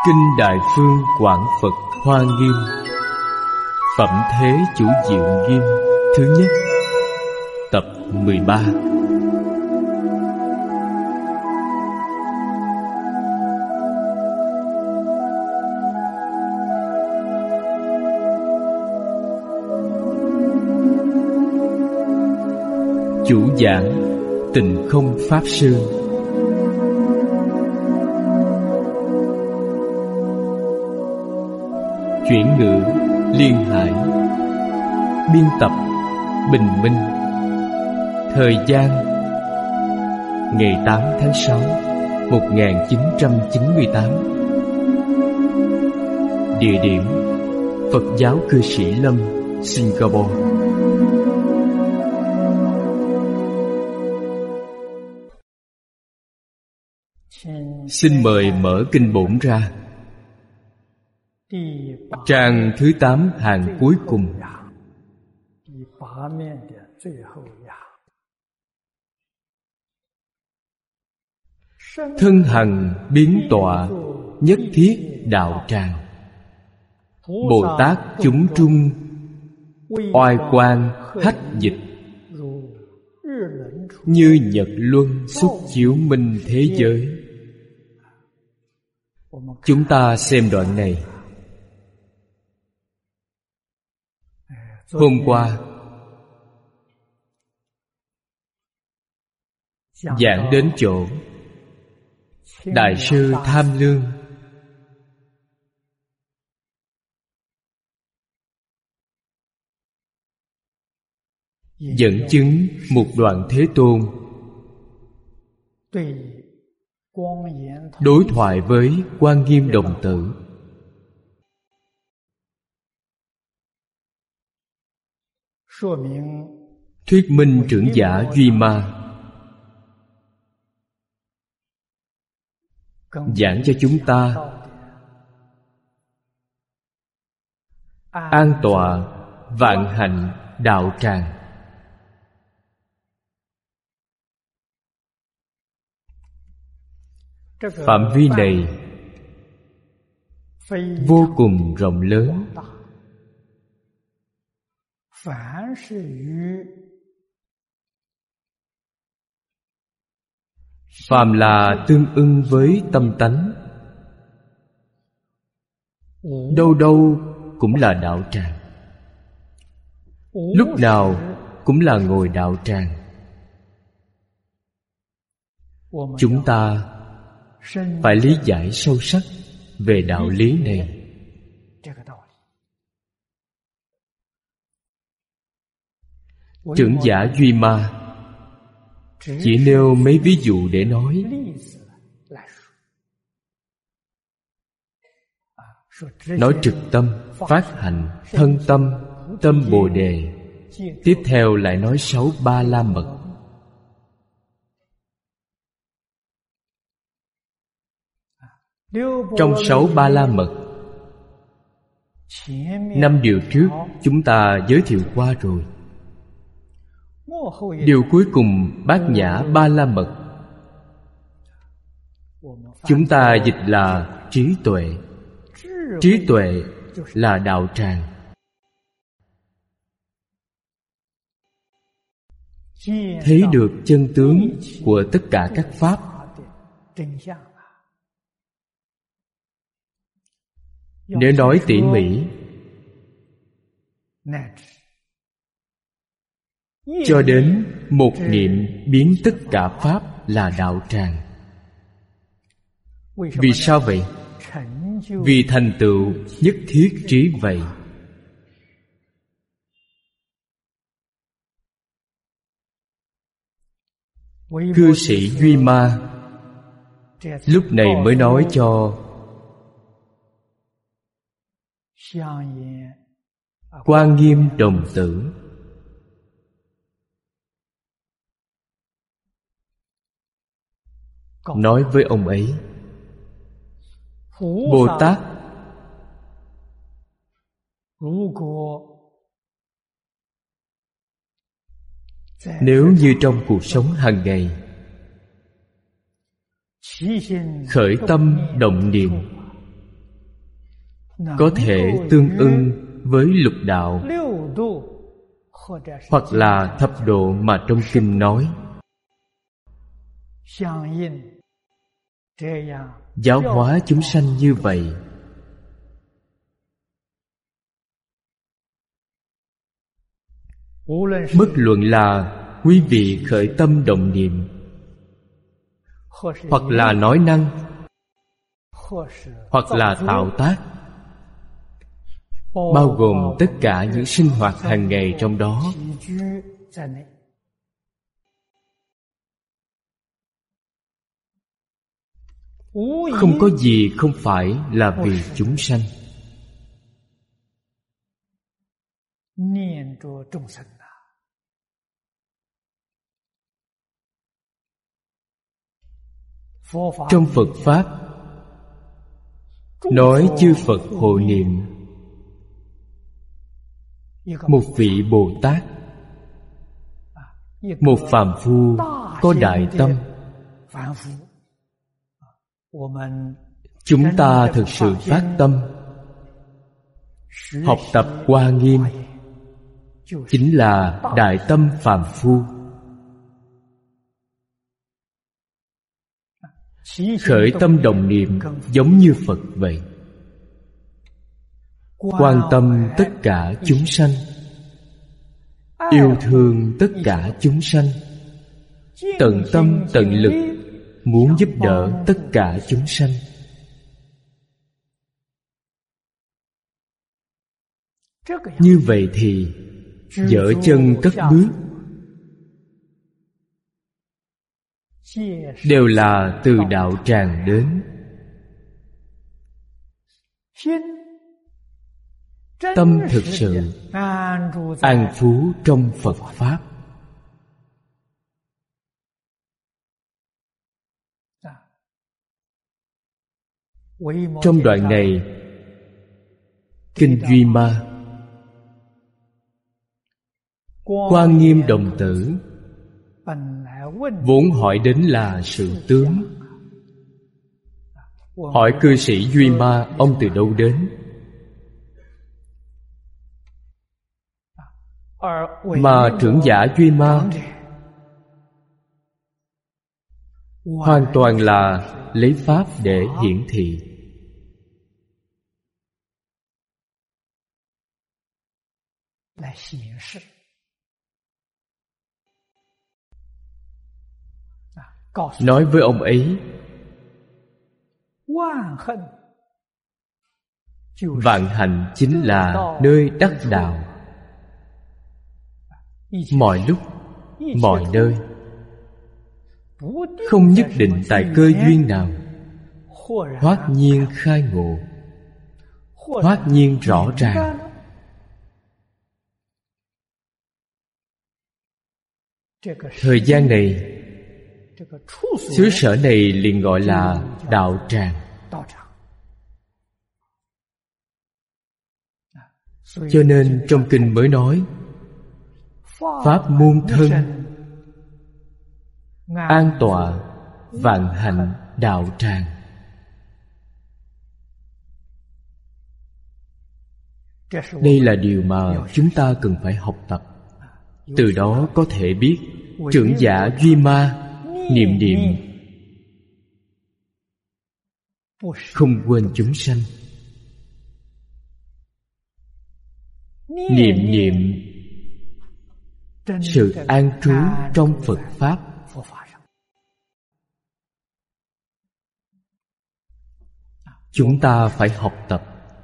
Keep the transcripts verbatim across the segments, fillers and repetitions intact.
Kinh Đại Phương Quảng Phật Hoa Nghiêm, Phẩm Thế Chủ Diệu Nghiêm thứ nhất, tập mười ba. Chủ giảng Tịnh Không Pháp Sư. Chuyển ngữ Liên Hải. Biên tập Bình Minh. Thời gian ngày tám tháng sáu một nghìn chín trăm chín mươi tám. Địa điểm Phật giáo Cư Sĩ Lâm, Singapore. Xin mời mở kinh bổn ra. Trang thứ tám hàng cuối cùng. Thân hằng biến tọa, nhất thiết đạo tràng. Bồ Tát chúng trung, oai quang hách dịch. Như nhật luân xuất chiếu minh thế giới. Chúng ta xem đoạn này. Hôm qua giảng đến chỗ Đại sư Tham Lương dẫn chứng một đoạn Thế Tôn đối thoại với Quan Nghiêm Đồng Tử. Thuyết minh trưởng giả Duy Ma giảng cho chúng ta an tọa vạn hạnh đạo tràng. Phạm vi này vô cùng rộng lớn. Phàm là tương ưng với tâm tánh, đâu đâu cũng là đạo tràng, lúc nào cũng là ngồi đạo tràng. Chúng ta phải lý giải sâu sắc về đạo lý này. Trưởng giả Duy Ma chỉ nêu mấy ví dụ để nói. Nói trực tâm, phát hành, thân tâm, tâm Bồ Đề. Tiếp theo lại nói sáu ba la mật. Trong sáu ba la mật, năm điều trước chúng ta giới thiệu qua rồi. Điều cuối cùng Bát Nhã ba la mật, chúng ta dịch là trí tuệ. Trí tuệ là đạo tràng. Thấy được chân tướng của tất cả các pháp. Nếu nói tỉ mỉ, cho đến một niệm biến tất cả pháp là đạo tràng. Vì sao vậy? Vì thành tựu nhất thiết trí vậy. Cư sĩ Duy Ma lúc này mới nói cho Quan Nghiêm Đồng Tử. Nói với ông ấy, Bồ Tát nếu như trong cuộc sống hàng ngày khởi tâm động niệm có thể tương ưng với lục đạo hoặc là thập độ mà trong kinh nói. Giáo hóa chúng sanh như vậy. Bất luận là quý vị khởi tâm động niệm, hoặc là nói năng, hoặc là tạo tác, bao gồm tất cả những sinh hoạt hàng ngày trong đó, không có gì không phải là vì chúng sanh. Trong Phật Pháp nói chư Phật hộ niệm một vị Bồ Tát, một phàm phu có đại tâm. Chúng ta thực sự phát tâm học tập Hoa Nghiêm, chính là đại tâm phàm phu. Khởi tâm đồng niệm giống như Phật vậy, quan tâm tất cả chúng sanh, yêu thương tất cả chúng sanh, tận tâm tận lực muốn giúp đỡ tất cả chúng sanh. Như vậy thì dở chân cất bước đều là từ đạo tràng đến. Tâm thực sự an trú trong Phật Pháp. Trong đoạn này, Kinh Duy Ma, Quan Nghiêm Đồng Tử vốn hỏi đến là sự tướng. Hỏi cư sĩ Duy Ma ông từ đâu đến, mà trưởng giả Duy Ma hoàn toàn là lấy Pháp để hiển thị. Nói với ông ấy, vạn hạnh chính là nơi đắc đạo. Mọi lúc, mọi nơi, không nhất định tại cơ duyên nào, thoát nhiên khai ngộ, thoát nhiên rõ ràng. Thời gian này, xứ sở này liền gọi là đạo tràng. Cho nên trong kinh mới nói Pháp môn thân, an tọa, vạn hạnh đạo tràng. Đây là điều mà chúng ta cần phải học tập. Từ đó có thể biết trưởng giả Duy Ma niệm niệm không quên chúng sanh, niệm niệm sự an trú trong Phật Pháp. Chúng ta phải học tập.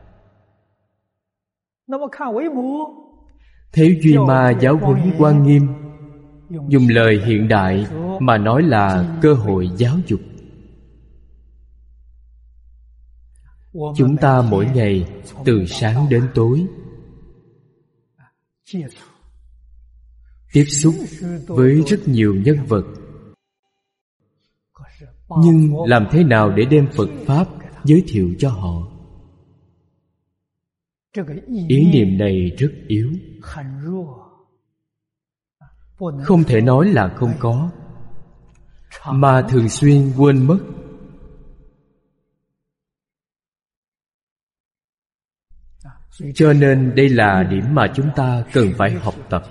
Thế Duy Ma giáo huấn Quan Nghiêm, dùng lời hiện đại mà nói là cơ hội giáo dục. Chúng ta mỗi ngày từ sáng đến tối tiếp xúc với rất nhiều nhân vật, nhưng làm thế nào để đem Phật Pháp giới thiệu cho họ? Ý niệm này rất yếu, không thể nói là không có, mà thường xuyên quên mất. Cho nên đây là điểm mà chúng ta cần phải học tập.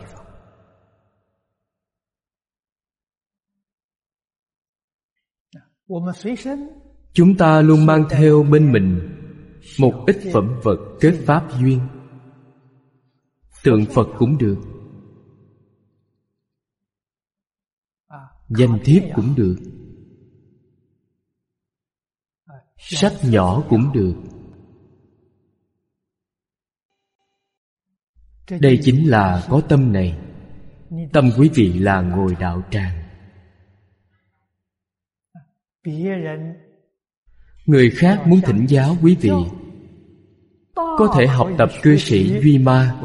Chúng ta luôn mang theo bên mình một ít phẩm vật kết pháp duyên. Tượng Phật cũng được, danh thiếp cũng được, sách nhỏ cũng được. Đây chính là có tâm này. Tâm quý vị là ngồi đạo tràng. Người khác muốn thỉnh giáo quý vị, có thể học tập cư sĩ Duy Ma.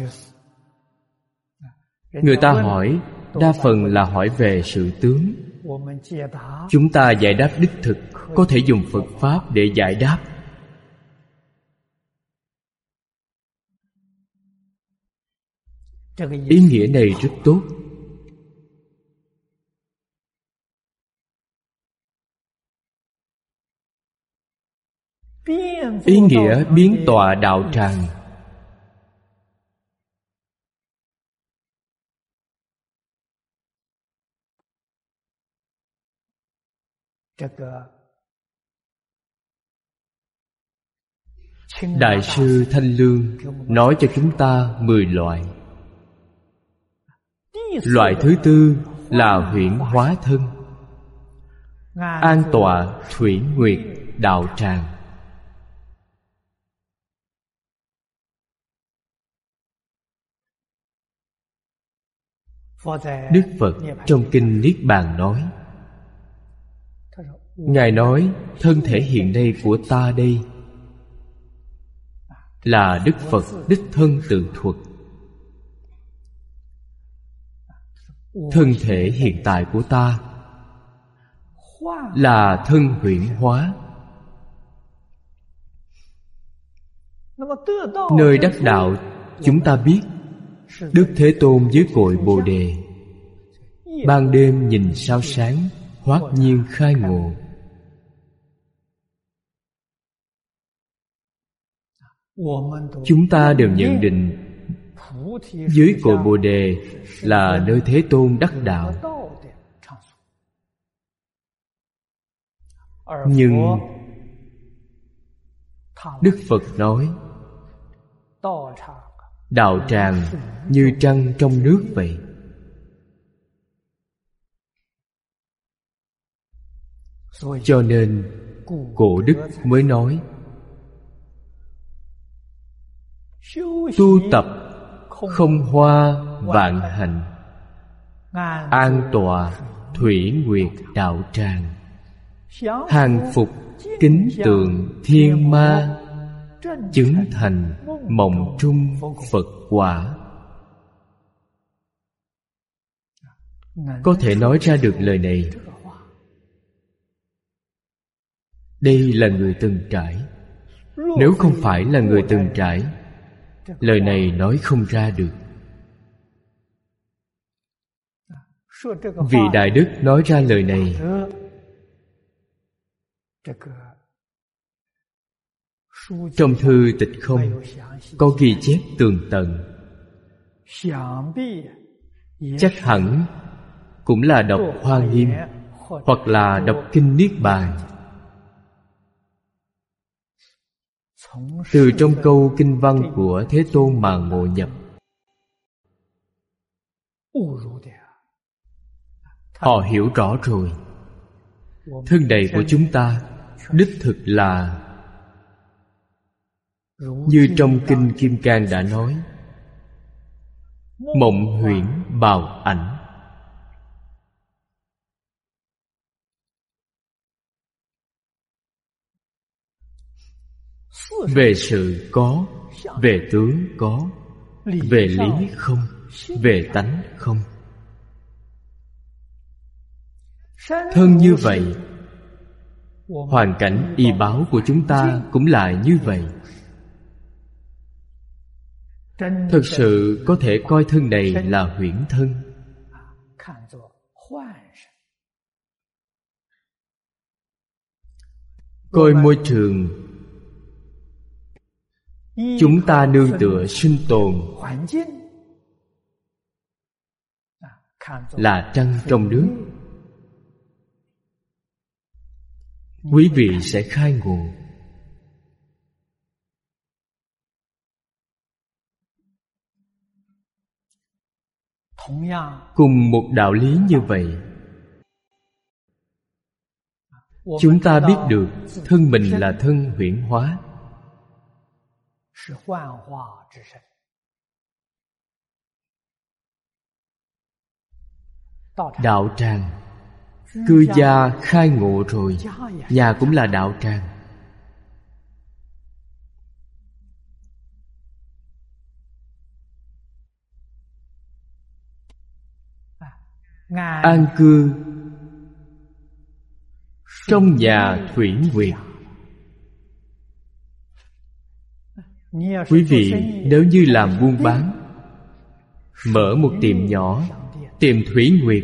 Người ta hỏi, đa phần là hỏi về sự tướng. Chúng ta giải đáp đích thực, có thể dùng Phật Pháp để giải đáp. Ý nghĩa này rất tốt. Ý nghĩa biến tọa đạo tràng. Đại sư Thanh Lương nói cho chúng ta mười loại. Loại thứ tư là huyễn hóa thân, an tọa thủy nguyệt đạo tràng. Đức Phật trong kinh Niết Bàn nói, Ngài nói thân thể hiện nay của ta đây là Đức Phật đích thân tự thuật. Thân thể hiện tại của ta là thân huyễn hóa. Nơi đắc đạo, chúng ta biết Đức Thế Tôn dưới cội Bồ Đề, ban đêm nhìn sao sáng, hoát nhiên khai ngộ. Chúng ta đều nhận định dưới cội Bồ Đề là nơi Thế Tôn đắc đạo. Nhưng Đức Phật nói, đạo tràng như trăng trong nước vậy. Cho nên Cổ Đức mới nói, tu tập không hoa vạn hạnh, an tọa thủy nguyệt đạo tràng, hàng phục kính tượng thiên ma, chứng thành mộng trung Phật quả. Có thể nói ra được lời này, đây là người từng trải. Nếu không phải là người từng trải, lời này nói không ra được. Vị Đại Đức nói ra lời này, trong thư Tịch Không có ghi chép tường tận. Chắc hẳn cũng là đọc Hoa Nghiêm hoặc là đọc kinh Niết Bàn. Từ trong câu kinh văn của Thế Tôn mà ngộ nhập. Họ hiểu rõ rồi. Thân này của chúng ta đích thực là như trong kinh Kim Cang đã nói, mộng huyễn bào ảnh. Về sự có, về tướng có, về lý không, về tánh không. Thân như vậy, hoàn cảnh y báo của chúng ta cũng là như vậy. Thật sự có thể coi thân này là huyễn thân. Coi môi trường chúng ta nương tựa sinh tồn là trăng trong nước. Quý vị sẽ khai ngộ. Cùng một đạo lý như vậy, chúng ta biết được thân mình là thân huyễn hóa, đạo tràng. Cư gia khai ngộ rồi, nhà cũng là đạo tràng. An cư trong nhà thủy nguyệt. Quý vị nếu như làm buôn bán, mở một tiệm nhỏ, tiệm thủy nguyệt,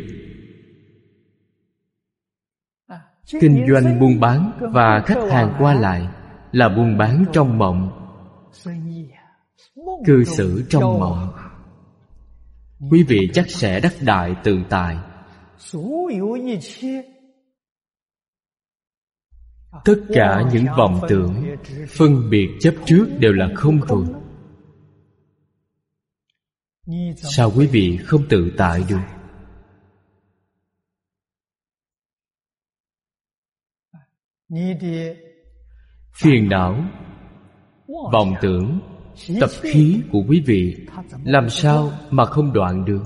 kinh doanh buôn bán và khách hàng qua lại là buôn bán trong mộng, cư xử trong mộng. Quý vị chắc sẽ đắc đại tự tại. Tất cả những vọng tưởng, phân biệt chấp trước đều là không rồi. Sao quý vị không tự tại được? Phiền não, vọng tưởng, tập khí của quý vị làm sao mà không đoạn được?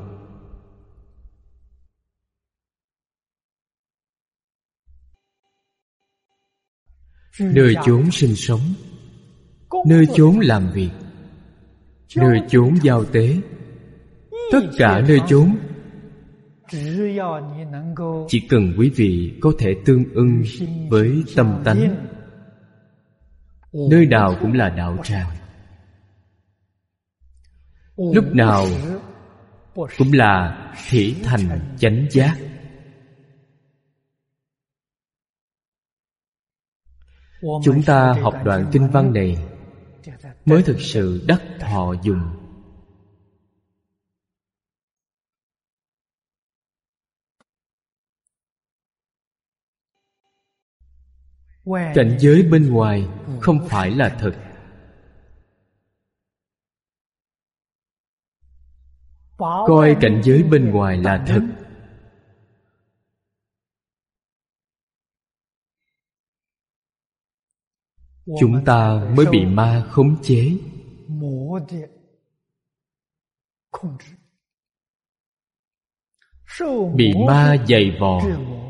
Nơi chốn sinh sống, nơi chốn làm việc, nơi chốn giao tế, tất cả nơi chốn, chỉ cần quý vị có thể tương ưng với tâm tánh, nơi nào cũng là đạo tràng. Lúc nào cũng là thị thành chánh giác. Chúng ta học đoạn kinh văn này mới thực sự đắc thọ dùng. Cảnh giới bên ngoài không phải là thật. Coi cảnh giới bên ngoài là thật, chúng ta mới bị ma khống chế. Bị ma giày vò.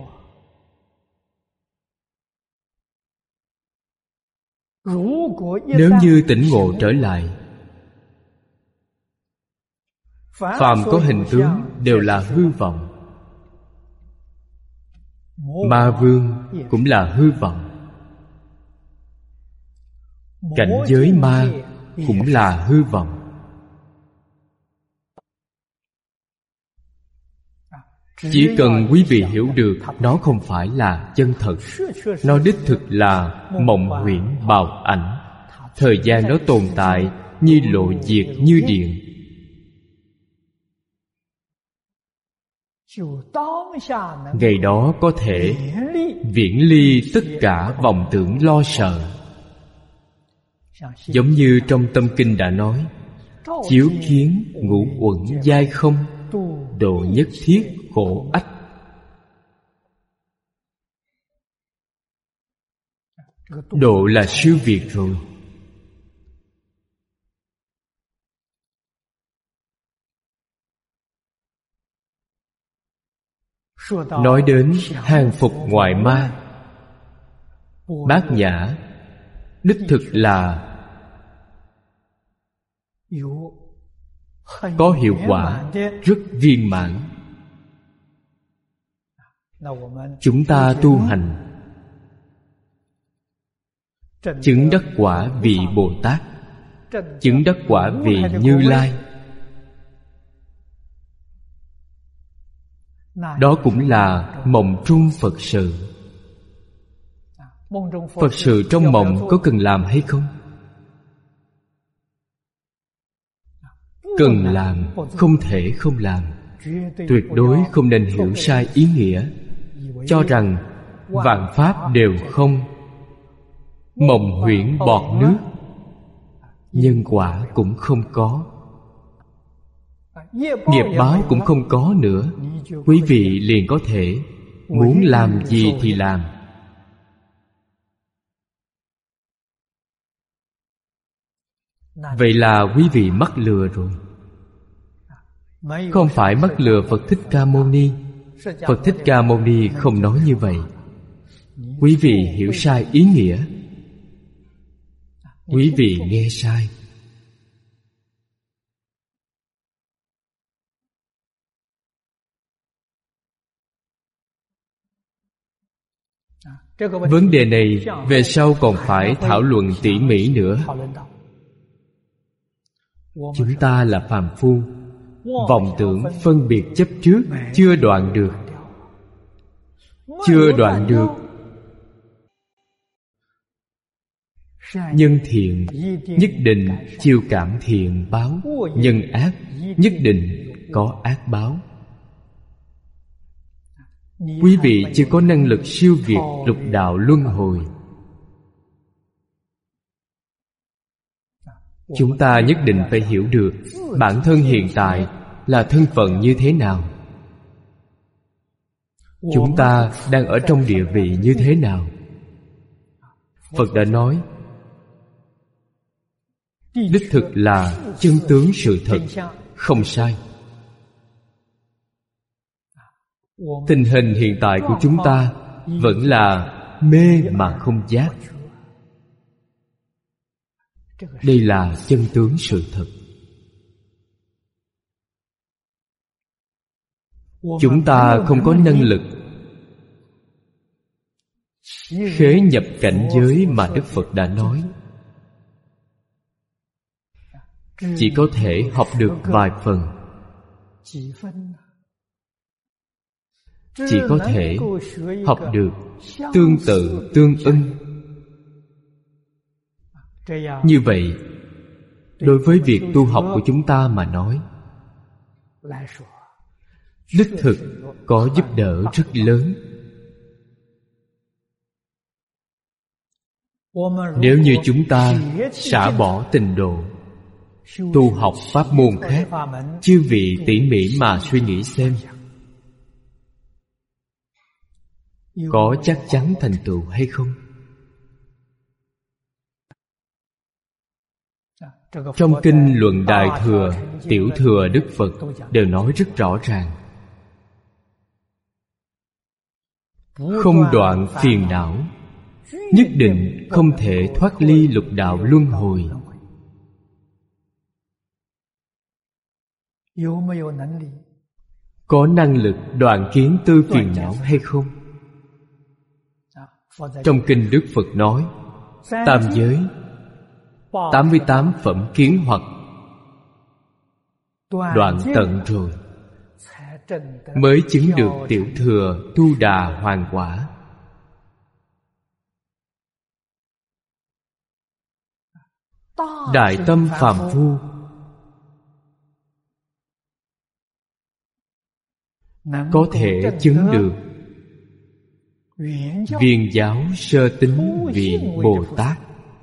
Nếu như tỉnh ngộ trở lại, phàm có hình tướng đều là hư vọng. Ma vương cũng là hư vọng. Cảnh giới ma cũng là hư vọng. Chỉ cần quý vị hiểu được nó không phải là chân thật, nó đích thực là mộng huyễn bào ảnh. Thời gian nó tồn tại như lộ diệt như điện. Ngày đó có thể viễn ly tất cả vọng tưởng lo sợ. Giống như trong tâm kinh đã nói, chiếu kiến ngũ uẩn giai không, độ nhất thiết khổ ách. Độ là siêu việt rồi. Nói đến hàng phục ngoại ma, Bát Nhã đích thực là có hiệu quả rất viên mãn. Chúng ta tu hành chứng đắc quả vị Bồ Tát, chứng đắc quả vị Như Lai, đó cũng là mộng trung Phật sự. Phật sự trong mộng có cần làm hay không? cần làm, không thể không làm. Tuyệt đối không nên hiểu sai ý nghĩa, cho rằng vạn pháp đều không, mộng huyễn bọt nước, nhân quả cũng không có, nghiệp báo cũng không có nữa. Quý vị liền có thể muốn làm gì thì làm. Vậy là quý vị mắc lừa rồi. Không phải mắc lừa Phật Thích Ca Mâu Ni. Phật Thích Ca Mâu Ni không nói như vậy. Quý vị hiểu sai ý nghĩa, quý vị nghe sai. Vấn đề này về sau còn phải thảo luận tỉ mỉ nữa. Chúng ta là phàm phu, vọng tưởng phân biệt chấp trước chưa đoạn được. Chưa đoạn được. Nhân thiện nhất định chiêu cảm thiện báo, nhân ác nhất định có ác báo. Quý vị chưa có năng lực siêu việt lục đạo luân hồi. Chúng ta nhất định phải hiểu được bản thân hiện tại là thân phận như thế nào, chúng ta đang ở trong địa vị như thế nào. Phật đã nói đích thực là chân tướng sự thật, không sai. Tình hình hiện tại của chúng ta vẫn là mê mà không giác. Đây là chân tướng sự thật. Chúng ta không có năng lực khế nhập cảnh giới mà Đức Phật đã nói. Chỉ có thể học được vài phần. Chỉ có thể học được tương tự tương ưng. Như vậy, đối với việc tu học của chúng ta mà nói, đích thực có giúp đỡ rất lớn. Nếu như chúng ta xả bỏ tình độ, tu học pháp môn khác, chư vị tỉ mỉ mà suy nghĩ xem, có chắc chắn thành tựu hay không? Trong kinh Luận Đại Thừa, Tiểu Thừa Đức Phật đều nói rất rõ ràng: không đoạn phiền não, nhất định không thể thoát ly lục đạo luân hồi. Có năng lực đoạn kiến tư phiền não hay không? Trong kinh Đức Phật nói tam giới, tám mươi tám phẩm kiến hoặc đoạn tận rồi, mới chứng được tiểu thừa tu đà hoàn quả. Đại tâm phàm phu có thể chứng được viên giáo sơ tín vị Bồ Tát.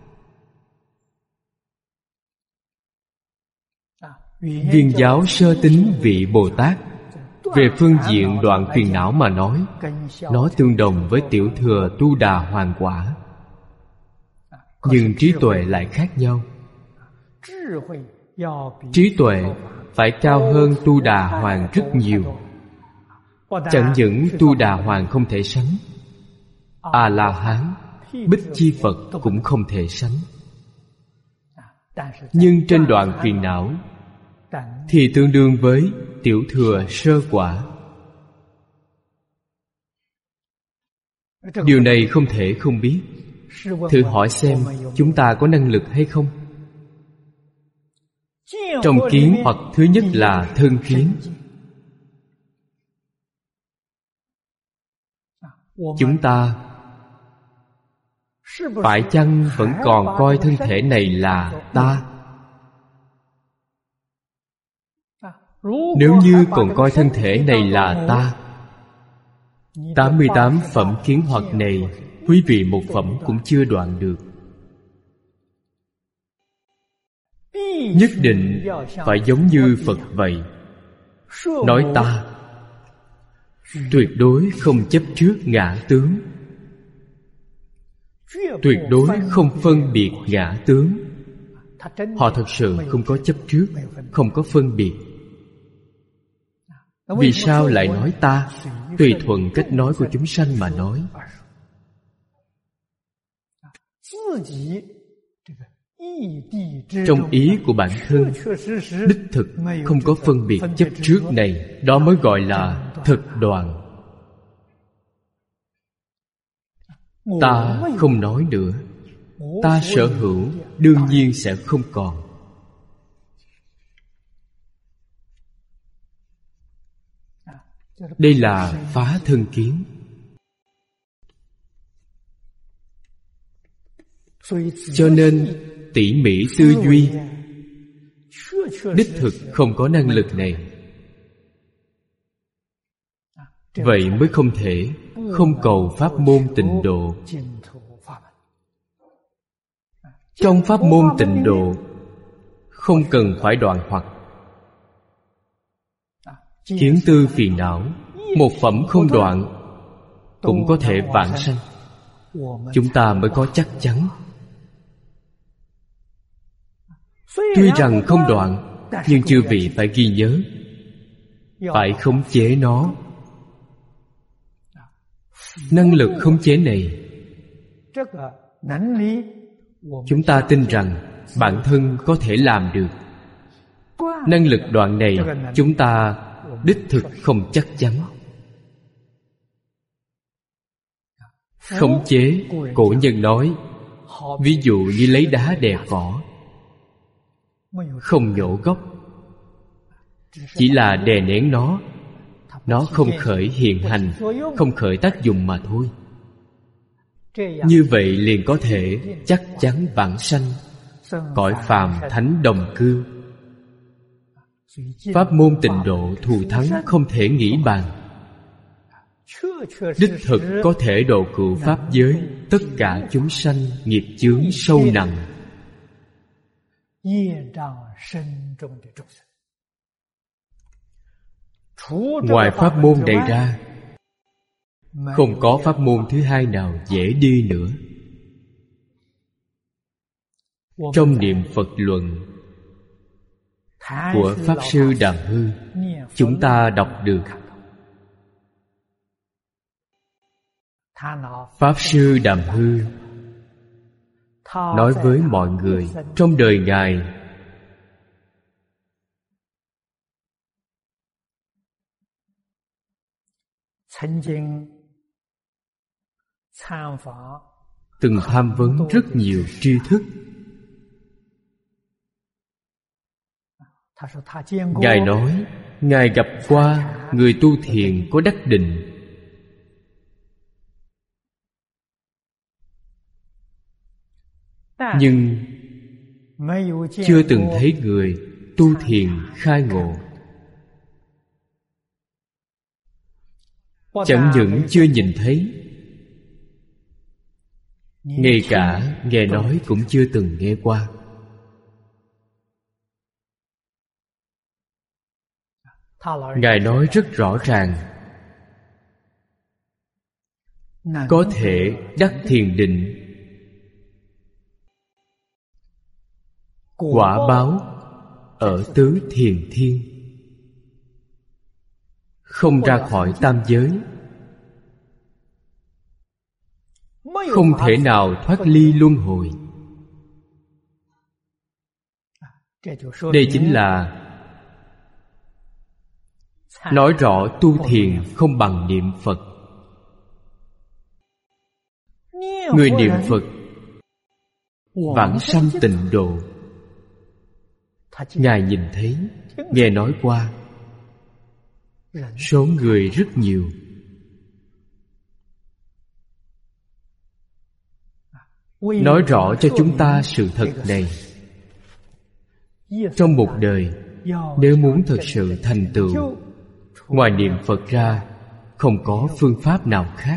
Viên giáo sơ tín vị Bồ Tát, về phương diện đoạn phiền não mà nói, nó tương đồng với tiểu thừa tu đà hoàn quả. Nhưng trí tuệ lại khác nhau. Trí tuệ phải cao hơn tu đà hoàng rất nhiều. Chẳng những tu đà hoàng không thể sánh, A-la-hán, Bích Chi Phật cũng không thể sánh. Nhưng trên đoạn phiền não thì tương đương với tiểu thừa sơ quả. Điều này không thể không biết. Thử hỏi xem chúng ta có năng lực hay không? Trong kiến hoặc thứ nhất là thân kiến. Chúng ta phải chăng vẫn còn coi thân thể này là ta? Nếu như còn coi thân thể này là ta, tám mươi tám phẩm kiến hoặc này, quý vị một phẩm cũng chưa đoạn được. Nhất định phải giống như Phật vậy, nói ta, tuyệt đối không chấp trước ngã tướng, tuyệt đối không phân biệt ngã tướng. Họ thật sự không có chấp trước, không có phân biệt. Vì sao lại nói ta? Tùy thuận cách nói của chúng sanh mà nói. Trong ý của bản thân, đích thực không có phân biệt chấp trước này, đó mới gọi là thực đoạn. Ta không nói nữa, ta sở hữu đương nhiên sẽ không còn. Đây là phá thân kiến. Cho nên tỉ mỉ tư duy, đích thực không có năng lực này. Vậy mới không thể không cầu pháp môn tịnh độ. Trong pháp môn tịnh độ không cần phải đoạn hoặc. Kiến tư phiền não, một phẩm không đoạn cũng có thể vãng sanh. Chúng ta mới có chắc chắn. Tuy rằng không đoạn, nhưng chư vị phải ghi nhớ, phải khống chế nó. Năng lực khống chế này, chúng ta tin rằng bản thân có thể làm được. Năng lực đoạn này chúng ta đích thực không chắc chắn. Khống chế, cổ nhân nói, ví dụ như lấy đá đè cỏ, không nhổ gốc, chỉ là đè nén nó, nó không khởi hiện hành, không khởi tác dụng mà thôi. Như vậy liền có thể chắc chắn vãng sanh, cõi phàm thánh đồng cư. Pháp môn tịnh độ thù thắng không thể nghĩ bàn. Đích thực có thể độ cựu pháp giới tất cả chúng sanh nghiệp chướng sâu nặng. Ngoài pháp môn này ra, không có pháp môn thứ hai nào dễ đi nữa. Trong niệm Phật luận của Pháp Sư Đàm Hư, chúng ta đọc được Pháp Sư Đàm Hư nói với mọi người trong đời Ngài từng tham vấn rất nhiều tri thức. Ngài nói Ngài gặp qua người tu thiền có đắc định, nhưng chưa từng thấy người tu thiền khai ngộ. Chẳng những chưa nhìn thấy, ngay cả nghe nói cũng chưa từng nghe qua. Ngài nói rất rõ ràng, có thể đắc thiền định, quả báo ở tứ thiền thiên, không ra khỏi tam giới, không thể nào thoát ly luân hồi. Đây chính là nói rõ tu thiền không bằng niệm Phật. Người niệm Phật vãng sanh tịnh độ. Ngài nhìn thấy, nghe nói qua, số người rất nhiều. Nói rõ cho chúng ta sự thật này. Trong một đời nếu muốn thật sự thành tựu, ngoài niệm Phật ra không có phương pháp nào khác.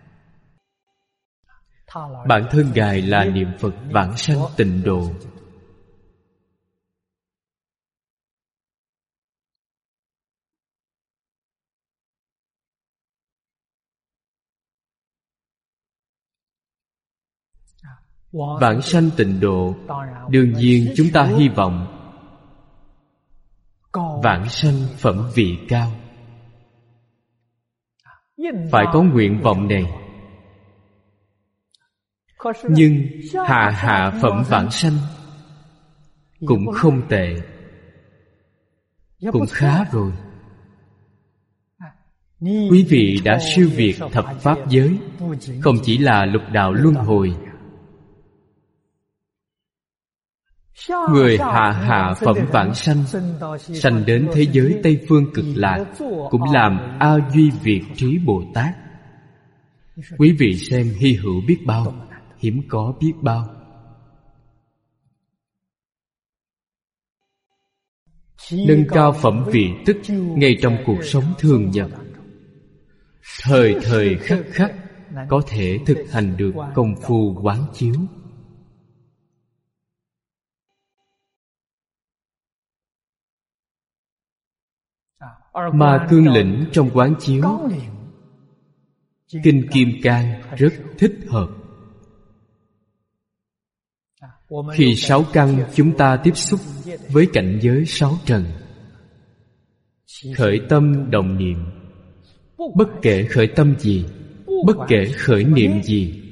Bản thân Ngài là niệm Phật vãng sanh tịnh độ. Vãng sanh tịnh độ, đương nhiên chúng ta hy vọng vãng sanh phẩm vị cao. Phải có nguyện vọng này. Nhưng hạ hạ phẩm vãng sanh cũng không tệ, cũng khá rồi. Quý vị đã siêu việt thập pháp giới, không chỉ là lục đạo luân hồi. Người hạ hạ phẩm vãng sanh, sanh đến thế giới Tây Phương Cực Lạc, cũng làm A Duy Việt Trí Bồ Tát. Quý vị xem hy hữu biết bao, hiếm có biết bao. Nâng cao phẩm vị tức ngay trong cuộc sống thường nhật, thời thời khắc khắc có thể thực hành được công phu quán chiếu. Mà cương lĩnh trong quán chiếu, Kinh Kim Cang rất thích hợp. Khi sáu căn chúng ta tiếp xúc với cảnh giới sáu trần, khởi tâm động niệm, bất kể khởi tâm gì, bất kể khởi niệm gì,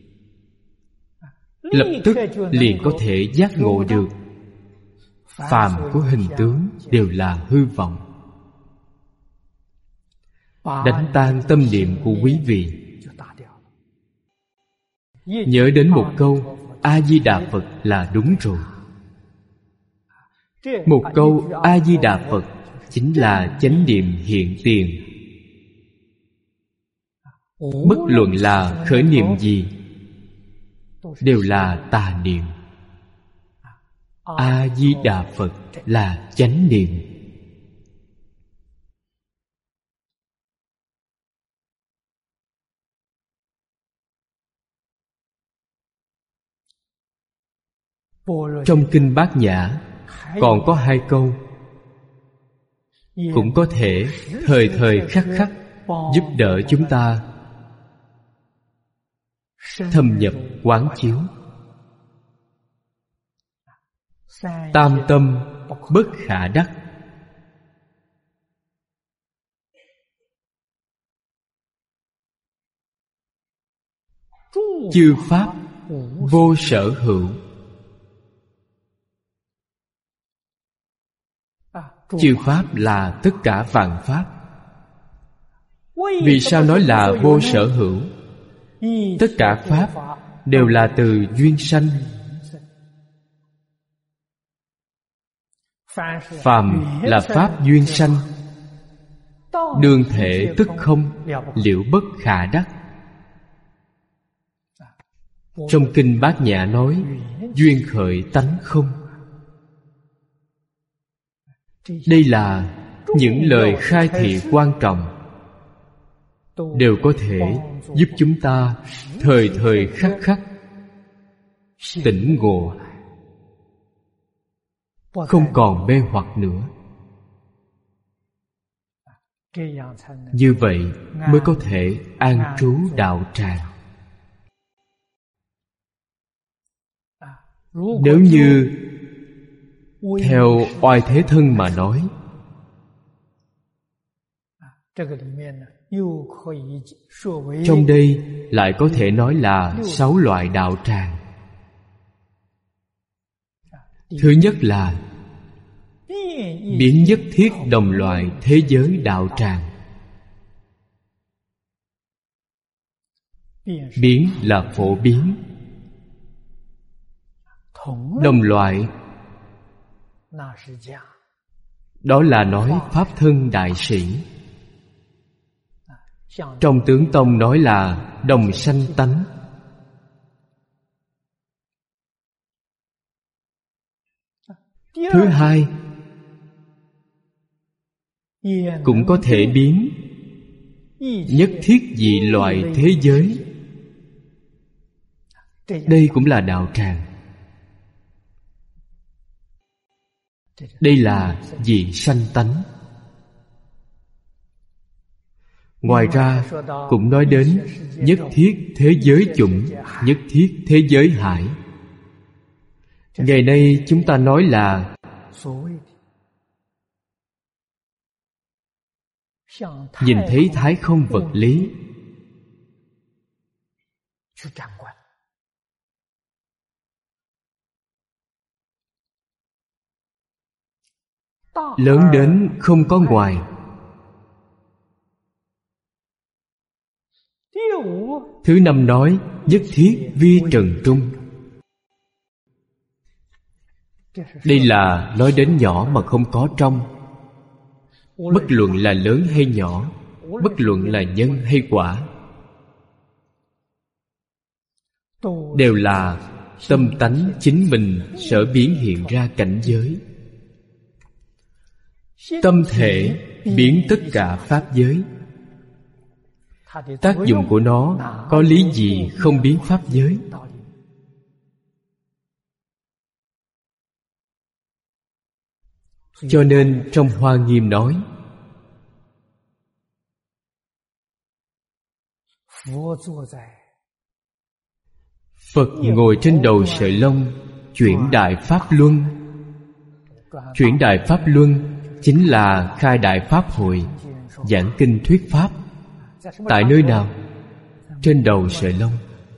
lập tức liền có thể giác ngộ được phàm của hình tướng đều là hư vọng. Đánh tan tâm niệm của quý vị. Nhớ đến một câu A-di-đà Phật là đúng rồi. Một câu A-di-đà Phật chính là chánh niệm hiện tiền. Bất luận là khởi niệm gì đều là tà niệm. A-di-đà Phật là chánh niệm. Trong Kinh Bát Nhã còn có hai câu cũng có thể thời thời khắc khắc giúp đỡ chúng ta thâm nhập quán chiếu. Tam tâm bất khả đắc. Chư pháp vô sở hữu. Chư pháp là tất cả vạn pháp. Vì sao nói là vô sở hữu? Tất cả pháp đều là từ duyên sanh. Phàm là pháp duyên sanh, đương thể tức không, liễu bất khả đắc. Trong Kinh Bát Nhã nói duyên khởi tánh không. Đây là những lời khai thị quan trọng, đều có thể giúp chúng ta thời thời khắc khắc tỉnh ngộ, không còn mê hoặc nữa. Như vậy mới có thể an trú đạo tràng. Nếu như theo Oai Thế Thân mà nói, trong đây lại có thể nói là sáu loại đạo tràng. Thứ nhất là biến nhất thiết đồng loại thế giới đạo tràng. Biến là phổ biến, đồng loại đó là nói pháp thân đại sĩ. Trong Tướng Tông nói là đồng sanh tánh. Thứ hai cũng có thể biến nhất thiết dị loại thế giới. Đây cũng là đạo tràng. Đây là dị sanh tánh. Ngoài ra cũng nói đến nhất thiết thế giới chủng, nhất thiết thế giới hải. Ngày nay chúng ta nói là nhìn thấy thái không vật lý. Lớn đến không có ngoài. Thứ năm nói nhất thiết vi trần trung. Đây là nói đến nhỏ mà không có trong. Bất luận là lớn hay nhỏ, bất luận là nhân hay quả, đều là tâm tánh chính mình sở biến hiện ra cảnh giới. Tâm thể biến tất cả pháp giới. Tác dụng của nó có lý gì không biến pháp giới? Cho nên trong Hoa Nghiêm nói Phật ngồi trên đầu sợi lông, chuyển đại pháp luân. Chuyển đại pháp luân chính là khai đại pháp hội, giảng kinh thuyết pháp. Tại nơi nào? Trên đầu sợi lông.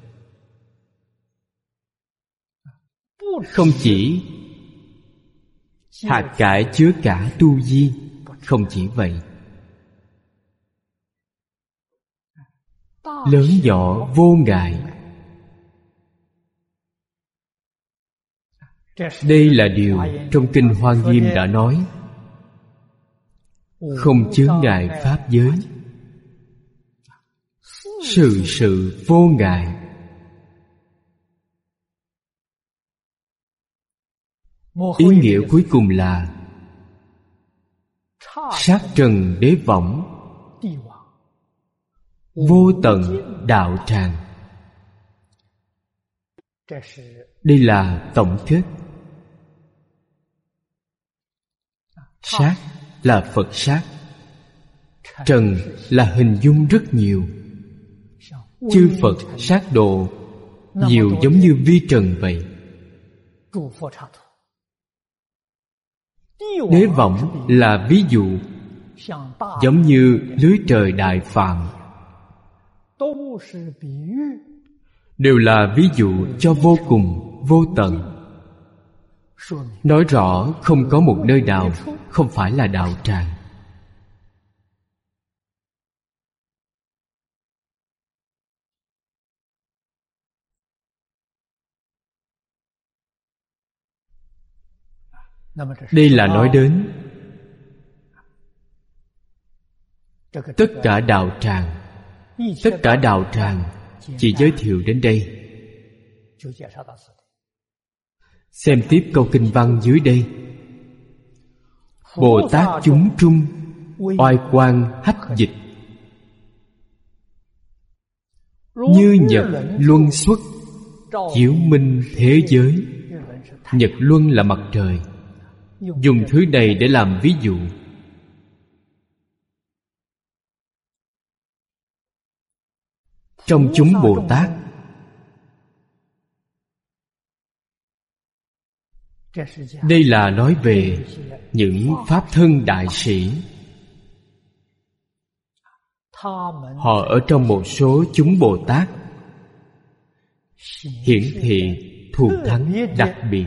Không chỉ hạt cải chứa cả tu vi, không chỉ vậy. Lớn nhỏ vô ngại. Đây là điều trong Kinh Hoa Nghiêm đã nói. Không chướng ngại pháp giới, sự sự vô ngại. Ý nghĩa cuối cùng là sát trần đế võng, vô tận đạo tràng. Đây là tổng kết. Sát là Phật sát. Trần là hình dung rất nhiều. Chư Phật sát độ nhiều giống như vi trần vậy. Đế võng là ví dụ, giống như lưới trời đại phàm, đều là ví dụ cho vô cùng, vô tận. Nói rõ không có một nơi nào không phải là đạo tràng. Đây là nói đến tất cả đạo tràng. Tất cả đạo tràng chỉ giới thiệu đến đây. Xem tiếp câu kinh văn dưới đây. Bồ Tát chúng trung, oai quang hách dịch, như nhật luân xuất, chiếu minh thế giới. Nhật luân là mặt trời. Dùng thứ này để làm ví dụ. Trong chúng Bồ Tát, đây là nói về những pháp thân đại sĩ. Họ ở trong một số chúng Bồ Tát hiển thị thù thắng đặc biệt.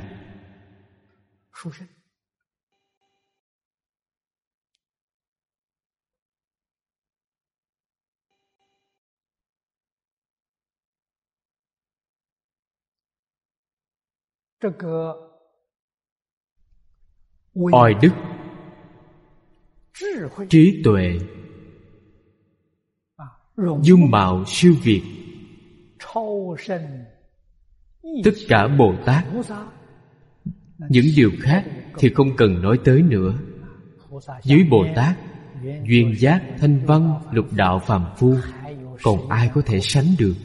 Oai đức, trí tuệ, dung mạo siêu việt, tất cả Bồ Tát. Những điều khác thì không cần nói tới nữa. Dưới Bồ Tát duyên giác thanh văn lục đạo phàm phu, còn ai có thể sánh được?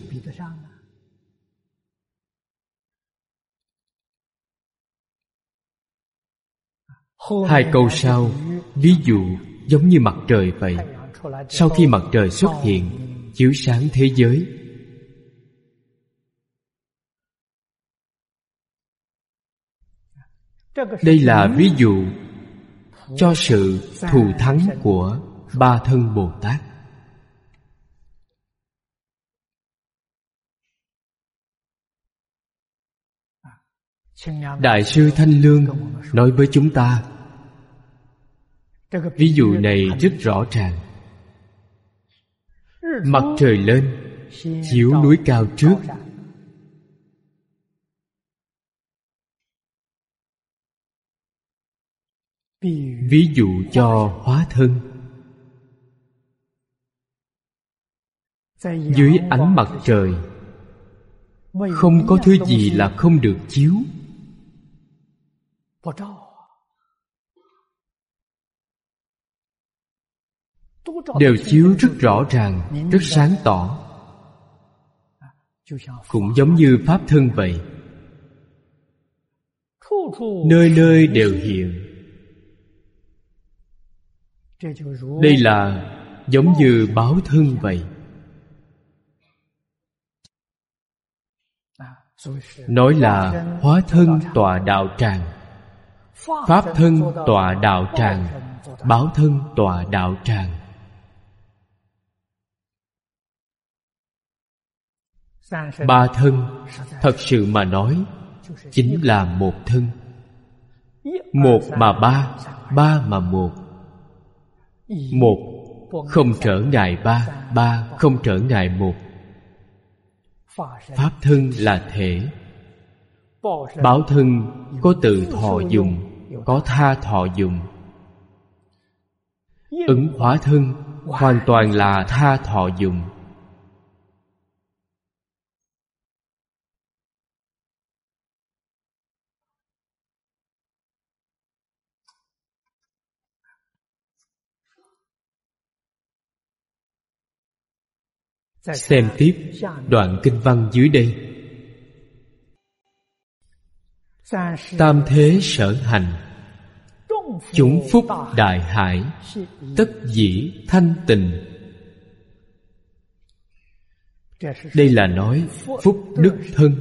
Hai câu sau ví dụ giống như mặt trời vậy. Sau khi mặt trời xuất hiện, chiếu sáng thế giới. Đây là ví dụ cho sự thù thắng của Ba Thân Bồ Tát. Đại sư Thanh Lương nói với chúng ta, ví dụ này rất rõ ràng. Mặt trời lên, chiếu núi cao trước. Ví dụ cho hóa thân. Dưới ánh mặt trời, không có thứ gì là không được chiếu. Đều chiếu rất rõ ràng, rất sáng tỏ. Cũng giống như Pháp thân vậy, nơi nơi đều hiện. Đây là giống như báo thân vậy. Nói là hóa thân tọa đạo tràng, pháp thân tọa đạo tràng, báo thân tọa đạo tràng. Ba thân, thật sự mà nói, chính là một thân. Một mà ba, ba mà một. Một không trở ngại ba, ba không trở ngại một. Pháp thân là thể. Báo thân có tự thọ dùng, có tha thọ dùng. Ứng hóa thân hoàn toàn là tha thọ dùng. Xem tiếp đoạn kinh văn dưới đây. Tam thế sở hành, chúng phúc đại hải, tất dĩ thanh tịnh. Đây là nói phúc đức thân.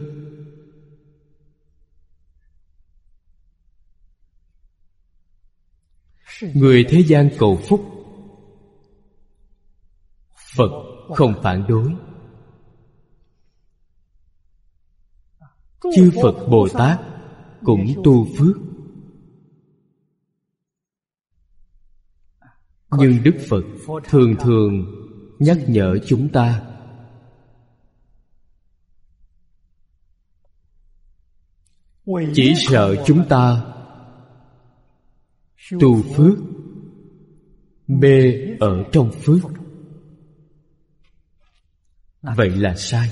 Người thế gian cầu phúc, Phật không phản đối. Chư Phật Bồ Tát cũng tu phước. Nhưng Đức Phật thường thường nhắc nhở chúng ta chỉ sợ chúng ta tu phước mê ở trong phước. Vậy là sai.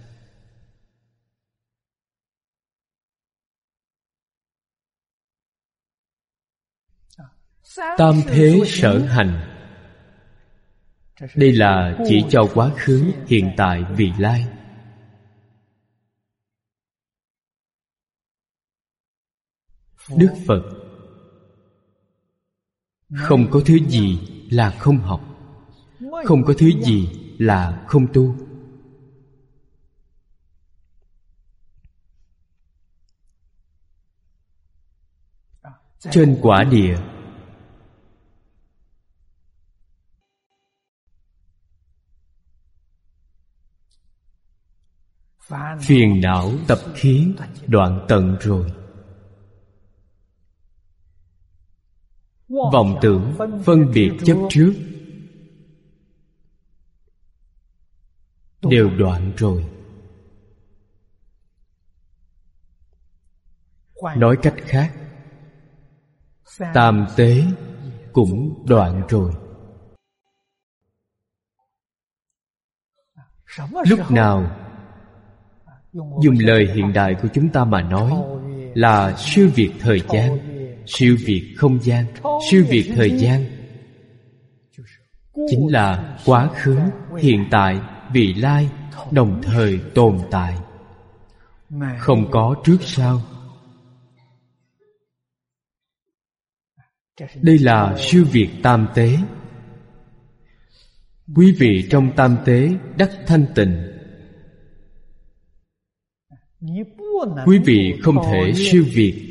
Tam thế sở hành, đây là chỉ cho quá khứ, hiện tại, vị lai. Đức Phật không có thứ gì là không học, không có thứ gì là không tu. Trên quả địa, phiền não tập khí đoạn tận rồi. Vọng tưởng phân biệt chấp trước đều đoạn rồi. Nói cách khác, tam tế cũng đoạn rồi. Lúc nào, dùng lời hiện đại của chúng ta mà nói, là siêu việt thời gian, siêu việt không gian, siêu việt thời gian. chính là quá khứ, hiện tại, vị lai đồng thời tồn tại, không có trước sau. Đây là siêu việt tam tế. Quý vị trong tam tế đắc thanh tịnh, quý vị không thể siêu việt,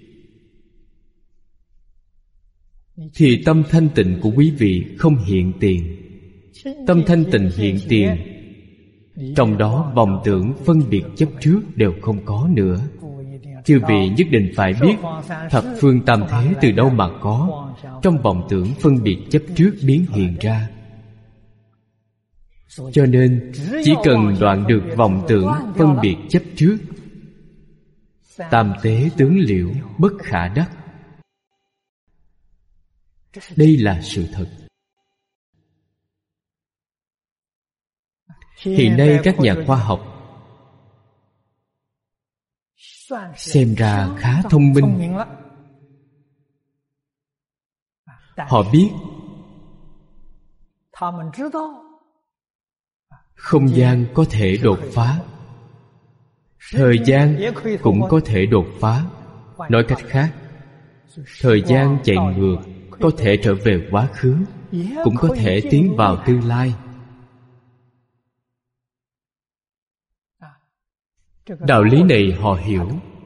thì tâm thanh tịnh của quý vị không hiện tiền. Tâm thanh tịnh hiện tiền, trong đó vọng tưởng phân biệt chấp trước đều không có nữa. Chư vị nhất định phải biết thập phương tam thế từ đâu mà có, trong vọng tưởng phân biệt chấp trước biến hiện ra. Cho nên chỉ cần đoạn được vọng tưởng phân biệt chấp trước, tam tế tướng liễu bất khả đắc. Đây là sự thật. Hiện nay các nhà khoa học xem ra khá thông minh. Họ biết không gian có thể đột phá, thời gian cũng có thể đột phá. Nói cách khác, thời gian chạy ngược có thể trở về quá khứ, cũng có thể tiến vào tương lai. Đạo lý này họ hiểu,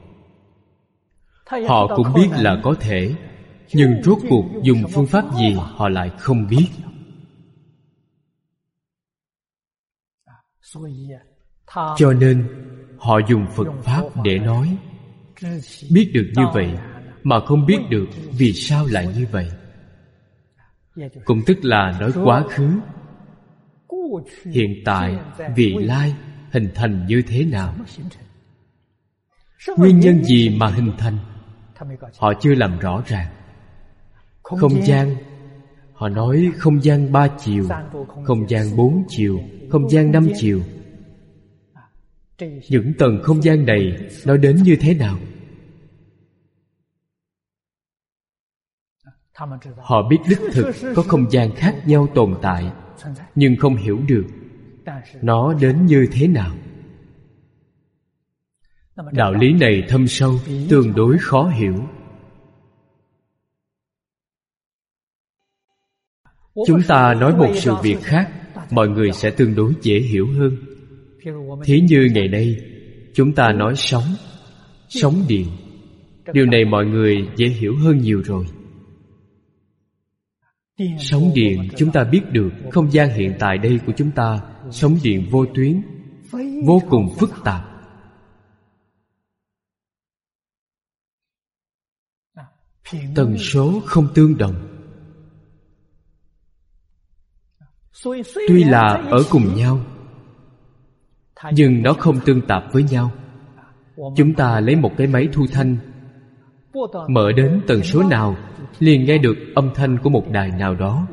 họ cũng biết là có thể, nhưng rốt cuộc dùng phương pháp gì họ lại không biết. Cho nên họ dùng Phật Pháp để nói. Biết được như vậy mà không biết được vì sao lại như vậy, cũng tức là nói quá khứ, hiện tại, vị lai hình thành như thế nào, nguyên nhân gì mà hình thành, họ chưa làm rõ ràng. Không gian, họ nói không gian ba chiều, không gian bốn chiều, không gian năm chiều. Những tầng không gian này nói đến như thế nào? Họ biết đích thực có không gian khác nhau tồn tại, nhưng không hiểu được nó đến như thế nào. Đạo lý này thâm sâu, tương đối khó hiểu. Chúng ta nói một sự việc khác, mọi người sẽ tương đối dễ hiểu hơn. Thí như ngày nay chúng ta nói sóng, sóng điện. Điều này mọi người dễ hiểu hơn nhiều rồi. Sóng điện chúng ta biết được không gian hiện tại đây của chúng ta, sóng điện vô tuyến, vô cùng phức tạp. Tần số không tương đồng. Tuy là ở cùng nhau, nhưng nó không tương tạp với nhau. Chúng ta lấy một cái máy thu thanh, mở đến tần số nào liền nghe được âm thanh của một đài nào đó.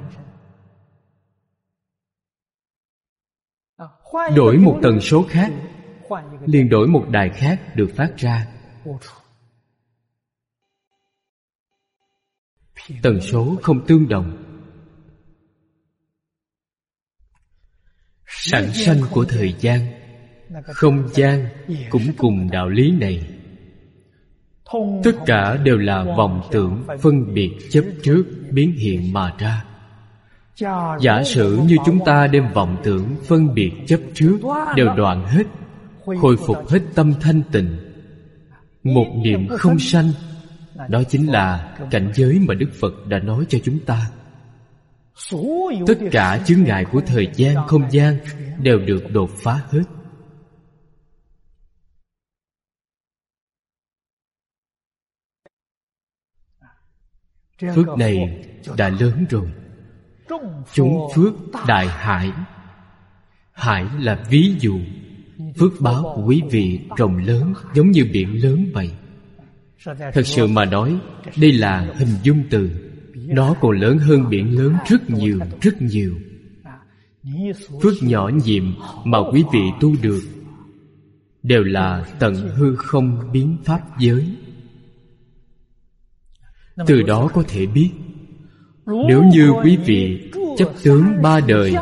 Đổi một tần số khác, liền đổi một đài khác được phát ra. Tần số không tương đồng. Sản sanh của thời gian, không gian cũng cùng đạo lý này. Tất cả đều là vọng tưởng phân biệt chấp trước biến hiện mà ra. Giả sử như chúng ta đem vọng tưởng phân biệt chấp trước đều đoạn hết, khôi phục hết tâm thanh tịnh, một niệm không sanh, đó chính là cảnh giới mà Đức Phật đã nói cho chúng ta. Tất cả chướng ngại của thời gian, không gian đều được đột phá hết. Phước này đã lớn rồi. Chúng phước đại hải. Hải là ví dụ. Phước báo của quý vị rộng lớn, giống như biển lớn vậy. Thật sự mà nói, đây là hình dung từ. Nó còn lớn hơn biển lớn rất nhiều, rất nhiều. Phước nhỏ nhiệm mà quý vị tu được đều là tận hư không biến pháp giới. Từ đó có thể biết, nếu như quý vị chấp tướng ba đời.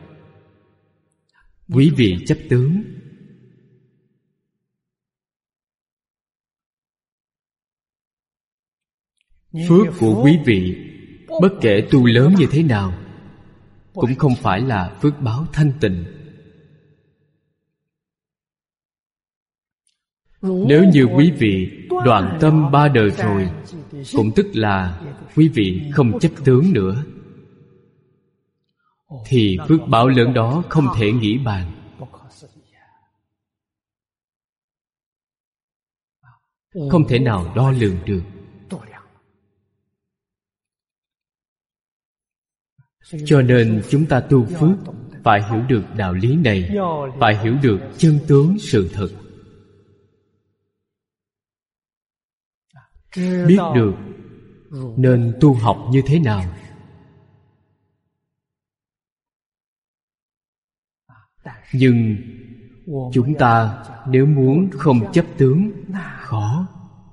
Quý vị chấp tướng, phước của quý vị bất kể tu lớn như thế nào cũng không phải là phước báo thanh tịnh. Nếu như quý vị đoạn tâm ba đời rồi, cũng tức là quý vị không chấp tướng nữa, thì phước báo lớn đó không thể nghĩ bàn, không thể nào đo lường được. Cho nên chúng ta tu phước phải hiểu được đạo lý này, phải hiểu được chân tướng sự thật, biết được nên tu học như thế nào. Nhưng chúng ta nếu muốn không chấp tướng, khó.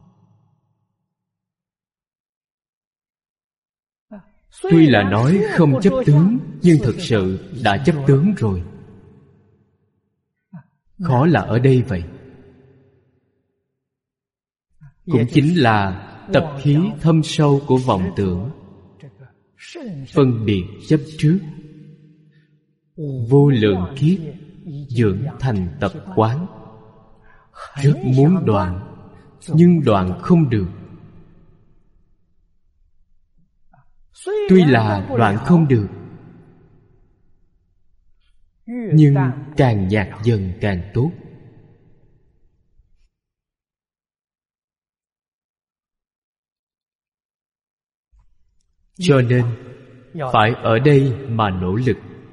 Tuy là nói không chấp tướng, nhưng thực sự đã chấp tướng rồi. Khó là ở đây vậy. Cũng chính là tập khí thâm sâu của vọng tưởng, phân biệt chấp trước, vô lượng kiếp dưỡng thành tập quán. Rất muốn đoạn, nhưng đoạn không được. Tuy là đoạn không được, nhưng càng nhạt dần càng tốt. Cho nên phải ở đây mà nỗ lực.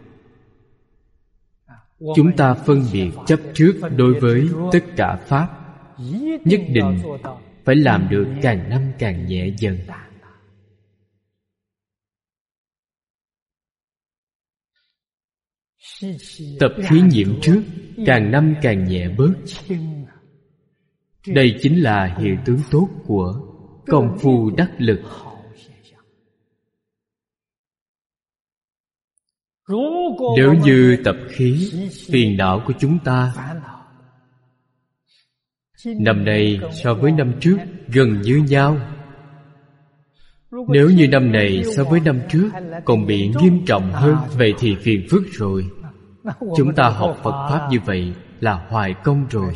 Chúng ta phân biệt chấp trước đối với tất cả pháp, nhất định phải làm được càng năm càng nhẹ dần. Tập khí nhiễm trước càng năm càng nhẹ bớt. Đây chính là hiện tướng tốt của công phu đắc lực. Nếu như tập khí phiền não của chúng ta năm nay so với năm trước gần như nhau, nếu như năm này so với năm trước còn bị nghiêm trọng hơn, vậy thì phiền phức rồi. Chúng ta học Phật Pháp như vậy là hoài công rồi.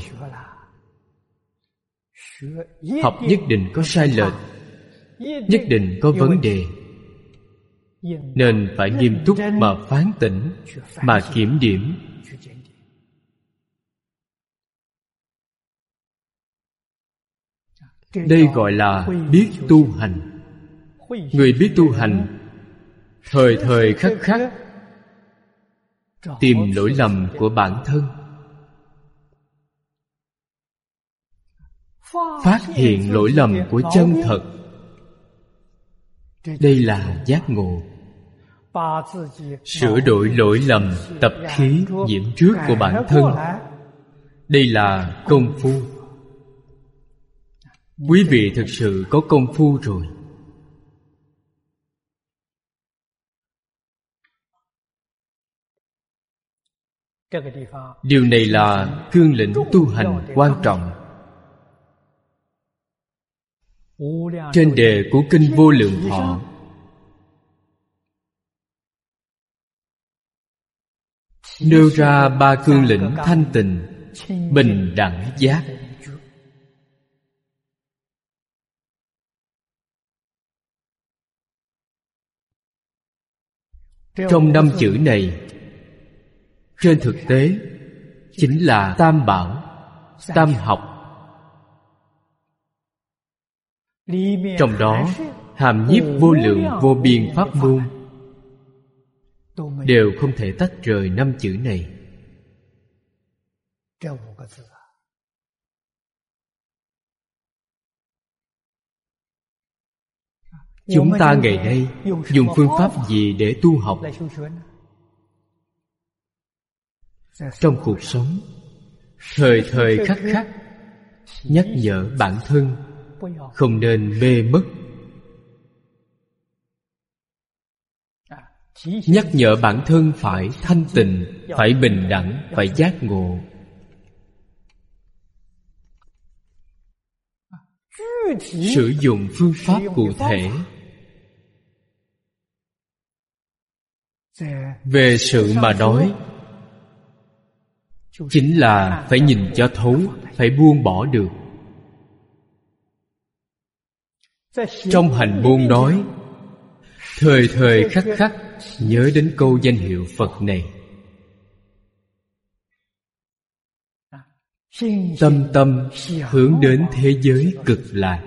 Học nhất định có sai lệch, nhất định có vấn đề, nên phải nghiêm túc mà phán tỉnh, mà kiểm điểm. Đây gọi là biết tu hành. Người biết tu hành thời thời khắc khắc tìm lỗi lầm của bản thân, phát hiện lỗi lầm của chân thật. Đây là giác ngộ. Sửa đổi lỗi lầm tập khí nhiễm trước của bản thân, đây là công phu. Quý vị thực sự có công phu rồi. Điều này là cương lĩnh tu hành quan trọng. Trên đề của Kinh Vô Lượng Thọ nêu ra ba cương lĩnh thanh tịnh, bình đẳng giác. Trong năm chữ này, trên thực tế chính là tam bảo, tam học. Trong đó hàm nhiếp vô lượng vô biên pháp môn, đều không thể tách rời năm chữ này. Chúng ta ngày nay dùng phương pháp gì để tu học? Trong cuộc sống, thời thời khắc khắc nhắc nhở bản thân không nên mê mất. nhắc nhở bản thân phải thanh tịnh, phải bình đẳng, phải giác ngộ. Sử dụng phương pháp cụ thể. Về sự mà nói, chính là phải nhìn cho thấu, phải buông bỏ được. Trong hành môn nói, thời thời khắc khắc nhớ đến câu danh hiệu Phật này. Tâm tâm hướng đến thế giới cực lạc.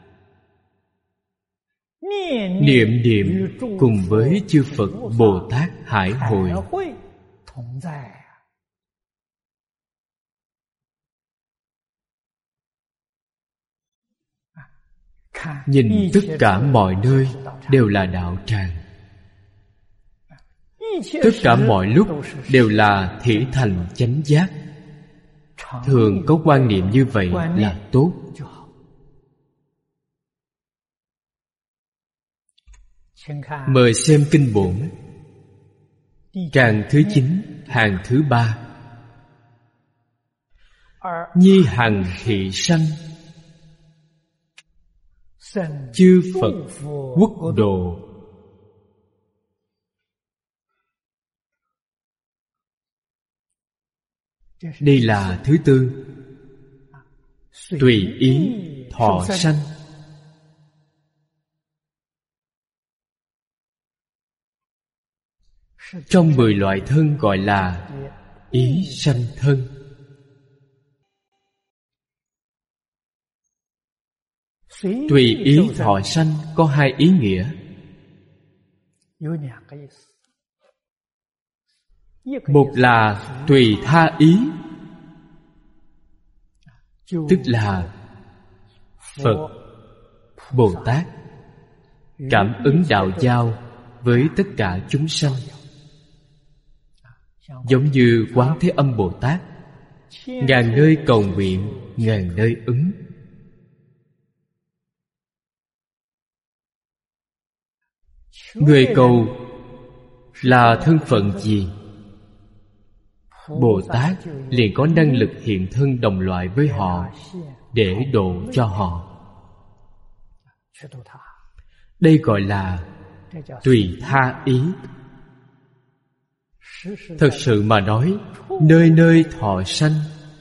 Niệm niệm cùng với chư Phật Bồ Tát hải hội. Nhìn tất cả mọi nơi đều là đạo tràng. Tất cả mọi lúc đều là thị thành chánh giác. Thường có quan niệm như vậy là tốt. Mời xem kinh bổn, tràng thứ chín, hàng thứ ba. Nhi hằng thị sanh, chư Phật quốc độ. Đây là thứ tư. Tùy ý thọ sanh. Trong mười loại thân gọi là ý sanh thân. Tùy ý thọ sanh có hai ý nghĩa. Một là tùy tha ý, tức là Phật, Bồ Tát cảm ứng đạo giao với tất cả chúng sanh. Giống như Quán Thế Âm Bồ Tát, ngàn nơi cầu nguyện, ngàn nơi ứng. Người cầu là thân phận gì? Bồ Tát liền có năng lực hiện thân đồng loại với họ để độ cho họ. Đây gọi là tùy tha ý. Thật sự mà nói, nơi nơi thọ sanh.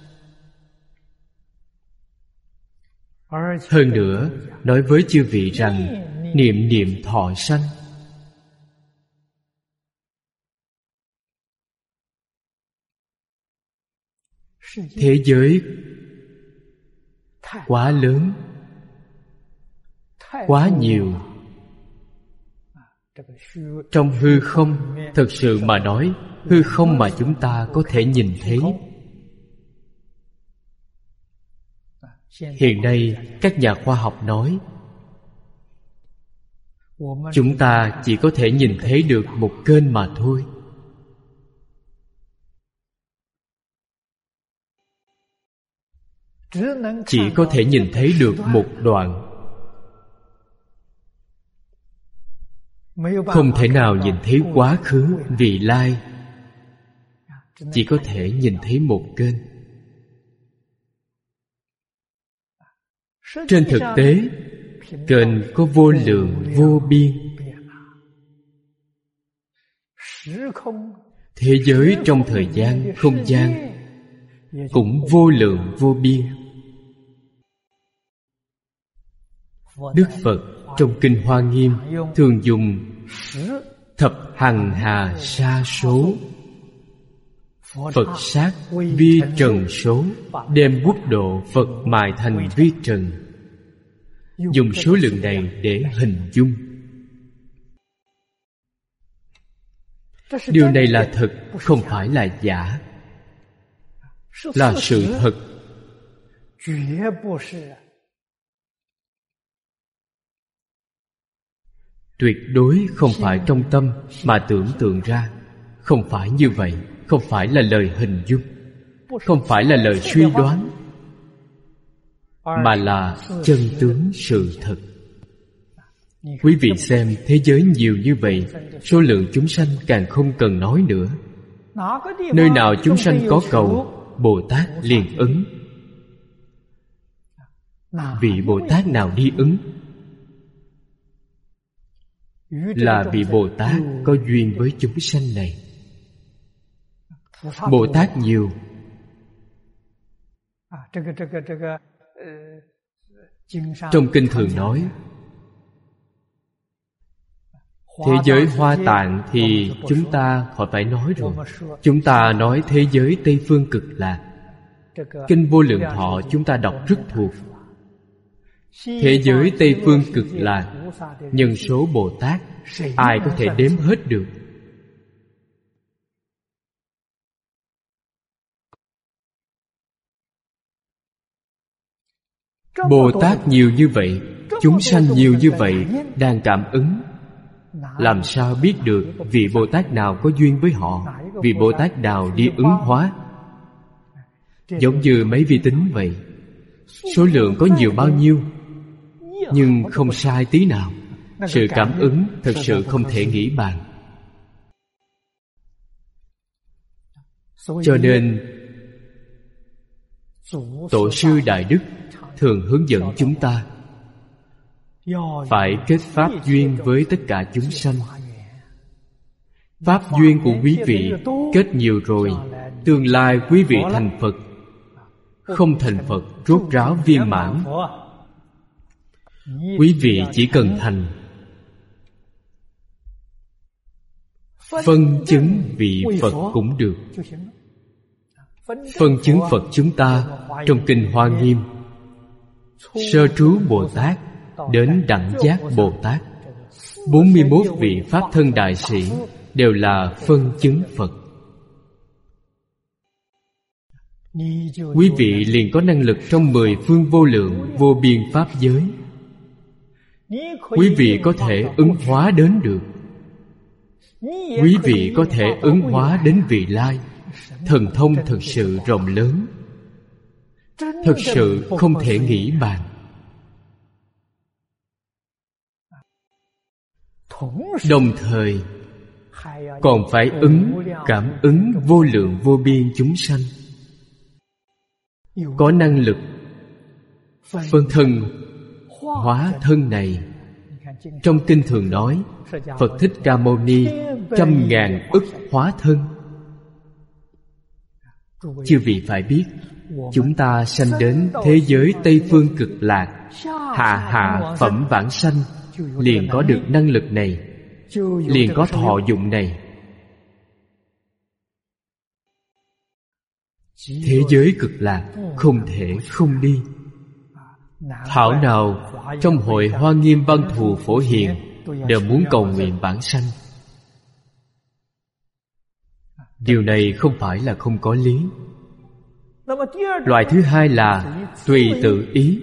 Hơn nữa, nói với chư vị rằng niệm niệm thọ sanh. Thế giới quá lớn, quá nhiều. Trong hư không, thật sự mà nói, hư không mà chúng ta có thể nhìn thấy. Hiện nay, các nhà khoa học nói, chúng ta chỉ có thể nhìn thấy được một kênh mà thôi. Chỉ có thể nhìn thấy được một đoạn, không thể nào nhìn thấy quá khứ, vị lai. Chỉ có thể nhìn thấy một kênh. Trên thực tế, kênh có vô lượng vô biên. Thế giới trong thời gian, không gian cũng vô lượng vô biên. Đức Phật trong Kinh Hoa Nghiêm thường dùng thập hằng hà sa số, Phật sát vi trần số, đem quốc độ Phật mài thành vi trần. Dùng số lượng này để hình dung. Điều này là thật, không phải là giả, là sự thật. Tuyệt đối không phải trong tâm mà tưởng tượng ra. Không phải như vậy. Không phải là lời hình dung, không phải là lời suy đoán, mà là chân tướng sự thật. Quý vị xem, thế giới nhiều như vậy, số lượng chúng sanh càng không cần nói nữa. Nơi nào chúng sanh có cầu, Bồ Tát liền ứng. Vị Bồ Tát nào đi ứng? Là vị Bồ Tát có duyên với chúng sanh này. Bồ Tát nhiều. Trong kinh thường nói, thế giới Hoa Tạng thì chúng ta khỏi phải nói rồi. Chúng ta nói thế giới Tây Phương Cực Lạc. Kinh Vô Lượng Thọ chúng ta đọc rất thuộc. Thế giới Tây Phương Cực Lạc, nhân số Bồ Tát ai có thể đếm hết được. Bồ Tát nhiều như vậy, chúng sanh nhiều như vậy đang cảm ứng, làm sao biết được vị Bồ Tát nào có duyên với họ, vị Bồ Tát nào đi ứng hóa? Giống như mấy vi tính vậy, số lượng có nhiều bao nhiêu, nhưng không sai tí nào. Sự cảm ứng thật sự không thể nghĩ bàn. Cho nên Tổ sư Đại Đức thường hướng dẫn chúng ta phải kết pháp duyên với tất cả chúng sanh. Pháp duyên của quý vị kết nhiều rồi, tương lai quý vị thành Phật. Không thành Phật rốt ráo viên mãn, quý vị chỉ cần thành phân chứng vị Phật cũng được. Phân chứng Phật chúng ta trong kinh Hoa Nghiêm, sơ trú Bồ Tát đến đẳng giác Bồ Tát, bốn mươi mốt vị Pháp thân đại sĩ đều là phân chứng Phật. Quý vị liền có năng lực trong mười phương vô lượng vô biên Pháp giới. Quý vị có thể ứng hóa đến được. Quý vị có thể ứng hóa đến vị lai. Thần thông thật sự rộng lớn, thật sự không thể nghĩ bàn. Đồng thời còn phải ứng cảm ứng vô lượng vô biên chúng sanh, có năng lực phân thân hóa thân này. Trong kinh thường nói, Phật Thích Ca Mâu Ni trăm ngàn ức hóa thân. Chư vị phải biết, chúng ta sanh đến thế giới Tây Phương Cực Lạc, hạ hạ phẩm vãng sanh, liền có được năng lực này, liền có thọ dụng này. Thế giới Cực Lạc không thể không đi. Thảo nào trong hội Hoa Nghiêm Văn Thù Phổ Hiền đều muốn cầu nguyện vãng sanh. Điều này không phải là không có lý. Loại thứ hai là tùy tự ý.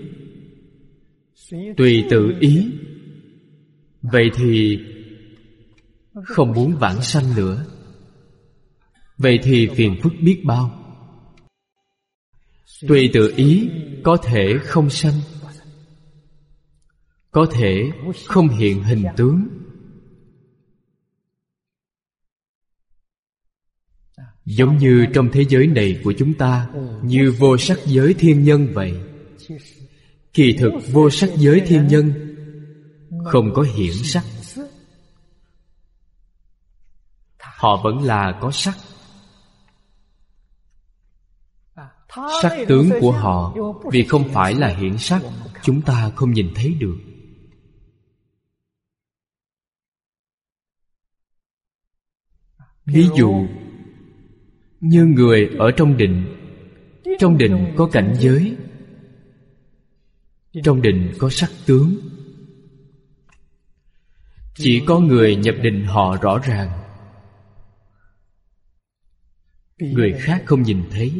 Tùy tự ý, vậy thì không muốn vãng sanh nữa. Vậy thì phiền phức biết bao. Tùy tự ý có thể không sanh, có thể không hiện hình tướng. Giống như trong thế giới này của chúng ta, như vô sắc giới thiên nhân vậy. Kỳ thực vô sắc giới thiên nhân không có hiển sắc, họ vẫn là có sắc. Sắc tướng của họ vì không phải là hiển sắc, chúng ta không nhìn thấy được. Ví dụ như người ở trong định. Trong định có cảnh giới, trong định có sắc tướng. Chỉ có người nhập định họ rõ ràng, người khác không nhìn thấy.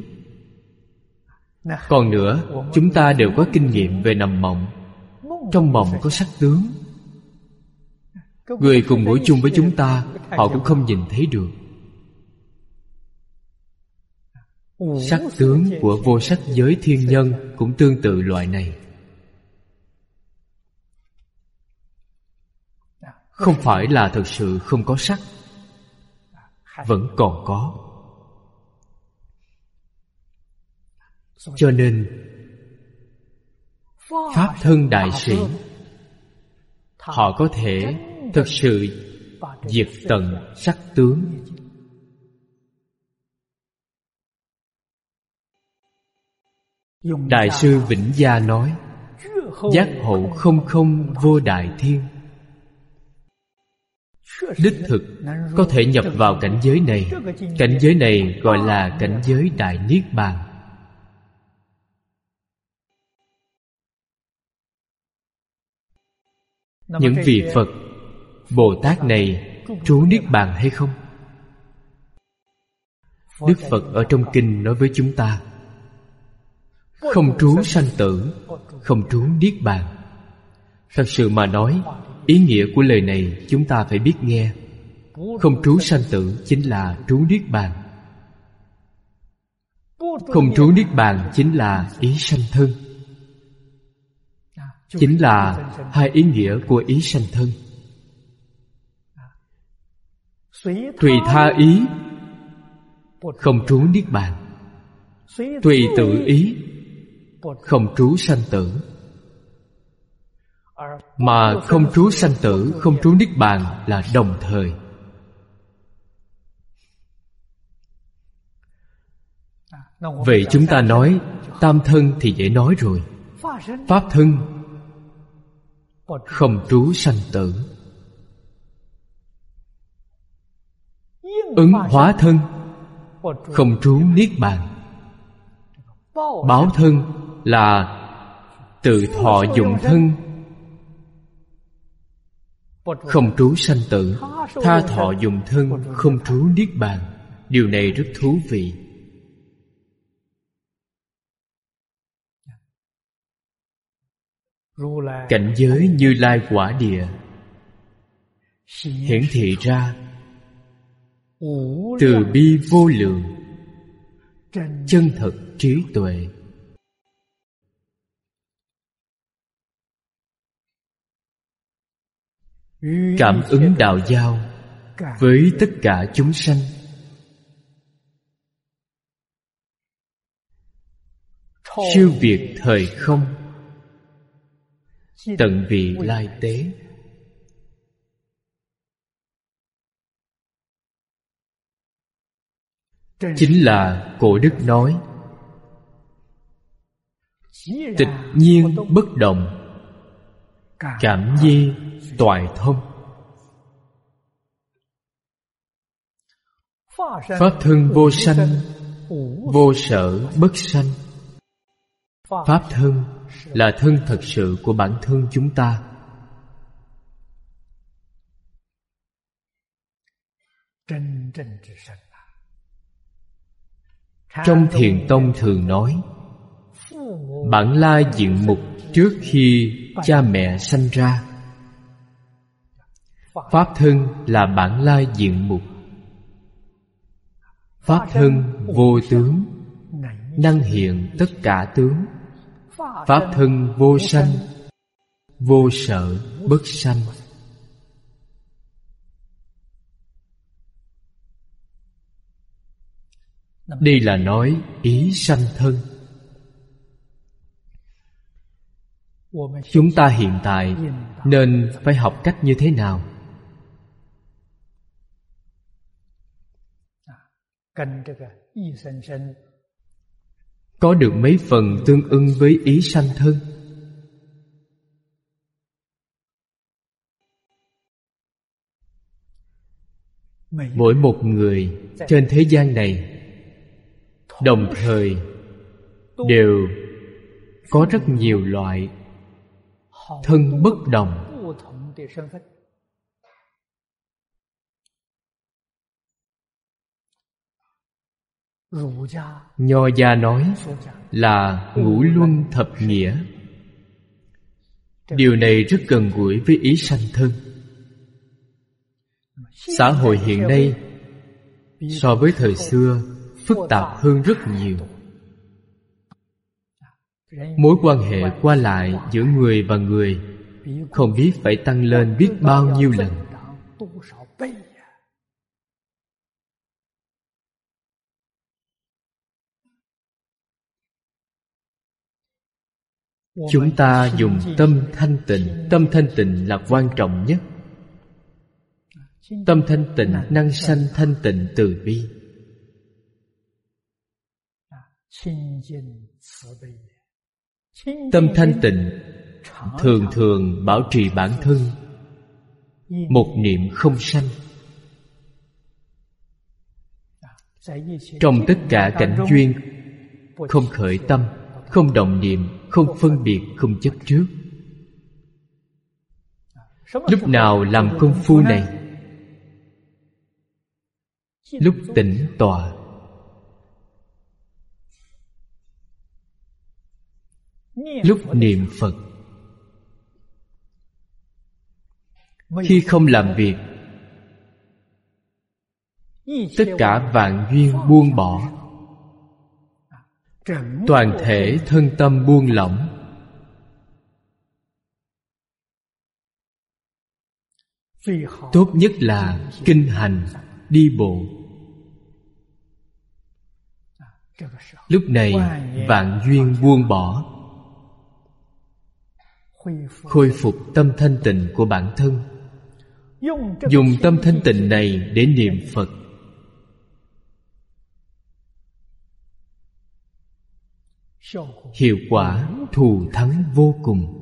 Còn nữa, chúng ta đều có kinh nghiệm về nằm mộng. Trong mộng có sắc tướng, người cùng ngủ chung với chúng ta, họ cũng không nhìn thấy được. Sắc tướng của vô sắc giới thiên nhân cũng tương tự loại này. không phải là thực sự không có sắc, vẫn còn có. Cho nên Pháp thân đại sĩ, họ có thể thực sự diệt tận sắc tướng. Đại sư Vĩnh Gia nói: giác hậu không không vô đại thiên. Đích thực có thể nhập vào cảnh giới này. Cảnh giới này gọi là cảnh giới đại niết bàn. Những vị Phật, Bồ Tát này trú niết bàn hay không? Đức Phật ở trong kinh nói với chúng ta: không trú sanh tử, không trú niết bàn. Thật sự mà nói, ý nghĩa của lời này chúng ta phải biết nghe. Không trú sanh tử chính là trú niết bàn. Không trú niết bàn chính là ý sanh thân. Chính là hai ý nghĩa của ý sanh thân. Tùy tha ý, không trú niết bàn. Tùy tự ý, không trú sanh tử. Mà không trú sanh tử, không trú niết bàn là đồng thời. Vậy chúng ta nói tam thân thì dễ nói rồi. Pháp thân không trú sanh tử. Ứng hóa thân không trú niết bàn. Báo thân là tự thọ dụng thân, không trú sanh tử. Tha thọ dụng thân, không trú niết bàn. Điều này rất thú vị. Cảnh giới Như Lai quả địa hiển thị ra từ bi vô lượng, chân thật trí tuệ. Cảm ứng đạo giao với tất cả chúng sanh. Siêu việt thời không, tận vị lai tế. Chính là cổ đức nói: tịch nhiên bất động, cảm nhi toại thông. Pháp thân vô sanh, vô sở bất sanh. Pháp thân là thân thật sự của bản thân chúng ta. Trong Thiền Tông thường nói, bản lai diện mục trước khi cha mẹ sanh ra. Pháp thân là bản lai diện mục. Pháp thân vô tướng, năng hiện tất cả tướng. Pháp thân vô sanh, vô sở bất sanh. Đây là nói ý sanh thân. Chúng ta hiện tại nên phải học cách như thế nào? Có được mấy phần tương ưng với ý sanh thân. Mỗi một người trên thế gian này đồng thời đều có rất nhiều loại thân bất đồng. Nho gia nói là ngũ luân thập nghĩa. Điều này rất gần gũi với ý sanh thân. Xã hội hiện nay so với thời xưa phức tạp hơn rất nhiều. Mối quan hệ qua lại giữa người và người không biết phải tăng lên biết bao nhiêu lần. Chúng ta dùng tâm thanh tịnh. Tâm thanh tịnh là quan trọng nhất. Tâm thanh tịnh năng sanh thanh tịnh từ bi. Tâm thanh tịnh thường thường bảo trì bản thân, một niệm không sanh. Trong tất cả cảnh duyên, không khởi tâm, không động niệm, không phân biệt, không chấp trước. Lúc nào làm công phu này? Lúc tĩnh tọa. Lúc niệm Phật. Khi không làm việc, tất cả vạn duyên buông bỏ, toàn thể thân tâm buông lỏng. Tốt nhất là kinh hành, đi bộ. Lúc này vạn duyên buông bỏ, khôi phục tâm thanh tịnh của bản thân. Dùng tâm thanh tịnh này để niệm Phật. Hiệu quả thù thắng vô cùng.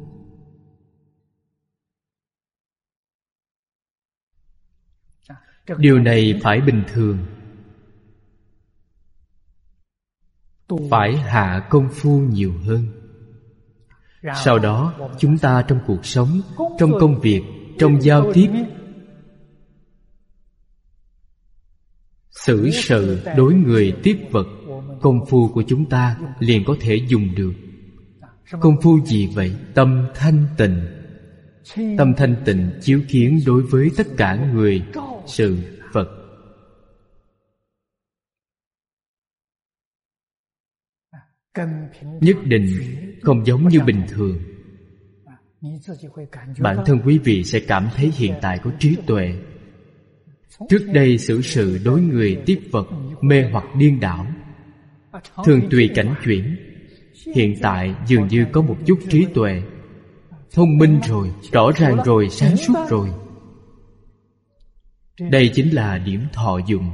Điều này phải bình thường, phải hạ công phu nhiều hơn. Sau đó chúng ta trong cuộc sống, trong công việc, trong giao tiếp, xử sự đối người tiếp vật, công phu của chúng ta liền có thể dùng được. Công phu gì vậy? Tâm thanh tịnh. Tâm thanh tịnh chiếu kiến đối với tất cả người, sự, vật. Nhất định không giống như bình thường. Bản thân quý vị sẽ cảm thấy hiện tại có trí tuệ. Trước đây xử sự đối người tiếp vật mê hoặc điên đảo, thường tùy cảnh chuyển. Hiện tại dường như có một chút trí tuệ, thông minh rồi, rõ ràng rồi, sáng suốt rồi. Đây chính là điểm thọ dụng.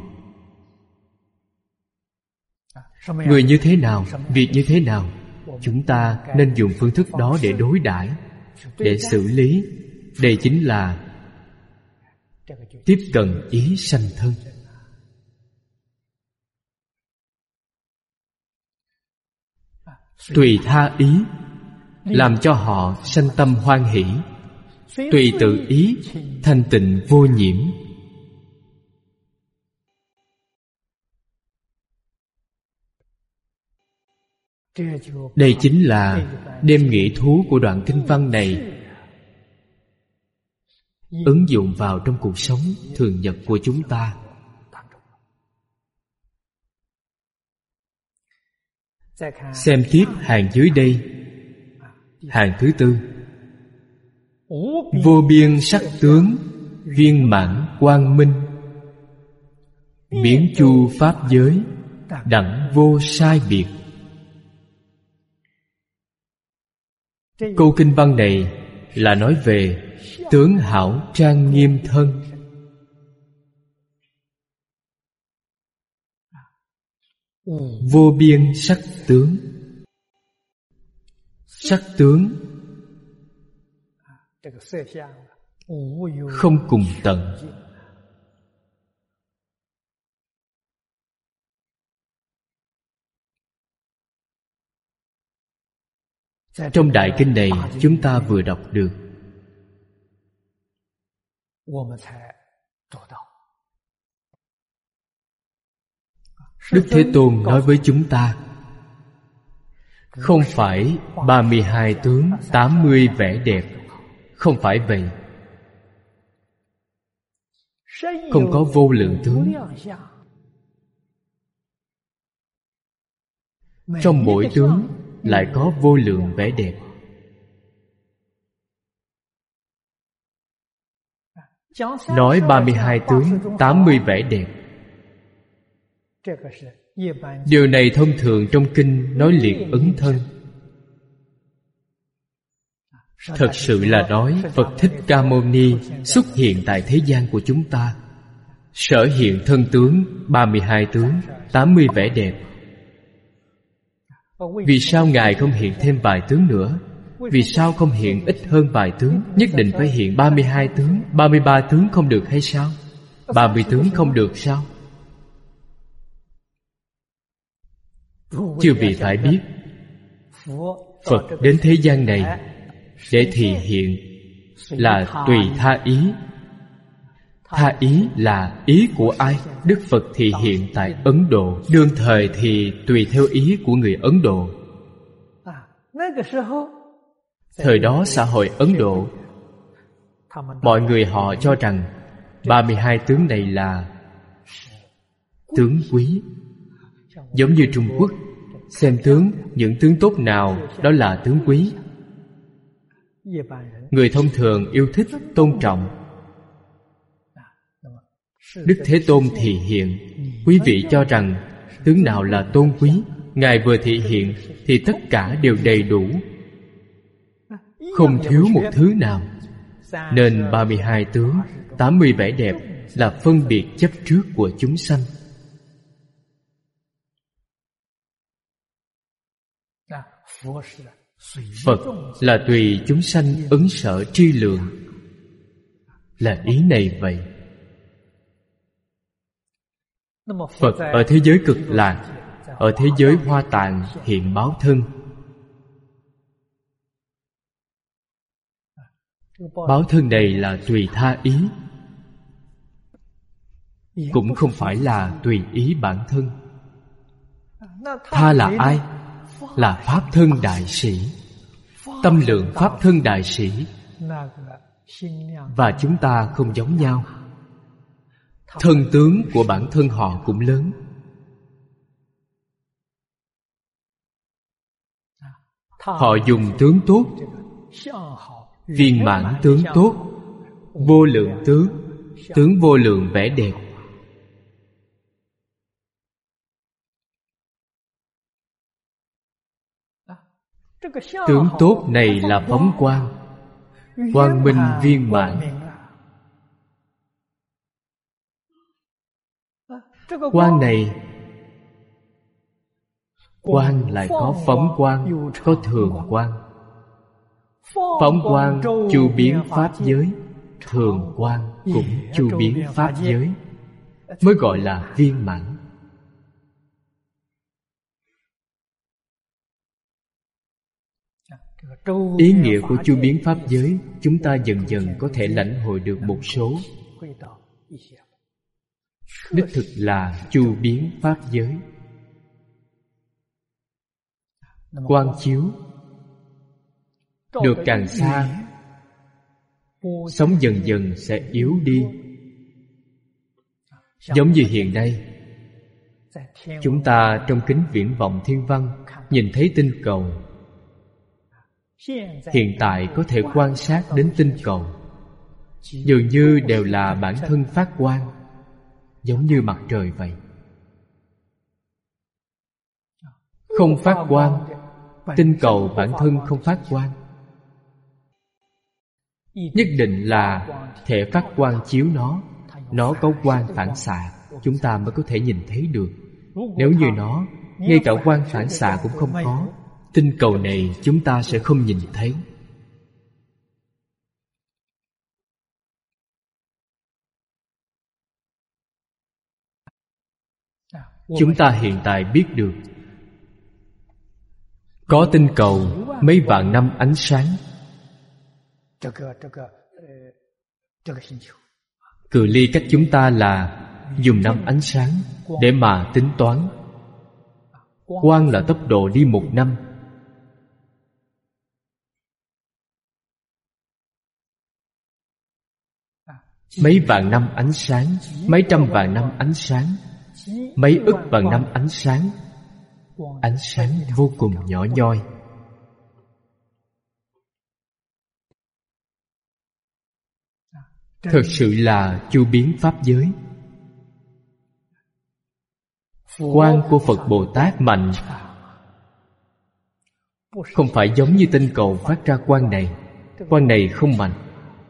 Người như thế nào, việc như thế nào, chúng ta nên dùng phương thức đó để đối đãi, để xử lý. Đây chính là tiếp cận ý sanh thân. Tùy tha ý, làm cho họ sanh tâm hoan hỷ. Tùy tự ý, thanh tịnh vô nhiễm. Đây chính là đem nghĩa thú của đoạn kinh văn này ứng dụng vào trong cuộc sống thường nhật của chúng ta. Xem tiếp hàng dưới đây. Hàng thứ tư. Vô biên sắc tướng, viên mãn quang minh, biến chu pháp giới, đẳng vô sai biệt. Câu kinh văn này là nói về tướng hảo trang nghiêm thân. Vô biên sắc tướng. Sắc tướng không cùng tận. Trong đại kinh này chúng ta vừa đọc được, Đức Thế Tôn nói với chúng ta, không phải ba mươi hai tướng, tám mươi vẻ đẹp. Không phải vậy. Không có vô lượng tướng. Trong mỗi tướng lại có vô lượng vẻ đẹp. nói ba mươi hai tướng, tám mươi vẻ đẹp. Điều này thông thường trong kinh nói liệt ấn thân. Thật sự là nói Phật Thích Ca Mâu Ni xuất hiện tại thế gian của chúng ta, sở hiện thân tướng ba mươi hai tướng, tám mươi vẻ đẹp. Vì sao Ngài không hiện thêm vài tướng nữa? Vì sao không hiện ít hơn vài tướng? Nhất định phải hiện ba mươi hai tướng, ba mươi ba tướng không được hay sao? ba mươi tướng không được sao? Chư vị phải biết, Phật đến thế gian này để thị hiện là tùy tha ý. Tha ý là ý của ai? Đức Phật thị hiện tại Ấn Độ. Đương thời thì tùy theo ý của người Ấn Độ. Thời đó xã hội Ấn Độ, mọi người họ cho rằng ba mươi hai tướng này là tướng quý. Giống như Trung Quốc, xem tướng, những tướng tốt nào đó là tướng quý. Người thông thường yêu thích, tôn trọng. Đức Thế Tôn thị hiện, quý vị cho rằng tướng nào là tôn quý? Ngài vừa thị hiện thì tất cả đều đầy đủ, không thiếu một thứ nào. Nên ba mươi hai tướng, tám mươi vẻ đẹp là phân biệt chấp trước của chúng sanh. Phật là tùy chúng sanh ứng sở tri lượng, là ý này vậy. Phật ở thế giới Cực Lạc, ở thế giới Hoa Tạng hiện báo thân. Báo thân này là tùy tha ý, cũng không phải là tùy ý bản thân. Tha là ai? Là Pháp thân đại sĩ, tâm lượng Pháp thân đại sĩ. Và chúng ta không giống nhau. Thân tướng của bản thân họ cũng lớn. Họ dùng tướng tốt, viên mãn tướng tốt, vô lượng tướng, tướng vô lượng vẻ đẹp. Tướng tốt này là phóng quang, quang minh viên mãn. Quang này, quang lại có phóng quang, có thường quang. Phóng quang chu biến pháp giới, thường quang cũng chu biến pháp giới, mới gọi là viên mãn. Ý nghĩa của chu biến pháp giới, chúng ta dần dần có thể lãnh hội được một số. Đích thực là chu biến pháp giới. Quang chiếu được càng xa, sống dần dần sẽ yếu đi. Giống như hiện nay, chúng ta trong kính viễn vọng thiên văn nhìn thấy tinh cầu. Hiện tại có thể quan sát đến tinh cầu, dường như đều là bản thân phát quang, giống như mặt trời vậy. Không phát quang, tinh cầu bản thân không phát quang. Nhất định là thể phát quang chiếu nó, nó có quang phản xạ, chúng ta mới có thể nhìn thấy được. Nếu như nó, ngay cả quang phản xạ cũng không có, tinh cầu này chúng ta sẽ không nhìn thấy. Chúng ta hiện tại biết được có tinh cầu mấy vạn năm ánh sáng. Cự ly cách chúng ta là dùng năm ánh sáng để mà tính toán. Quang là tốc độ đi một năm. Mấy vạn năm ánh sáng, mấy trăm vạn năm ánh sáng, mấy ức vạn năm ánh sáng. Ánh sáng vô cùng nhỏ nhoi. thật sự là chu biến pháp giới. Quang của Phật Bồ Tát mạnh, không phải giống như tinh cầu phát ra quang này. Quang này không mạnh.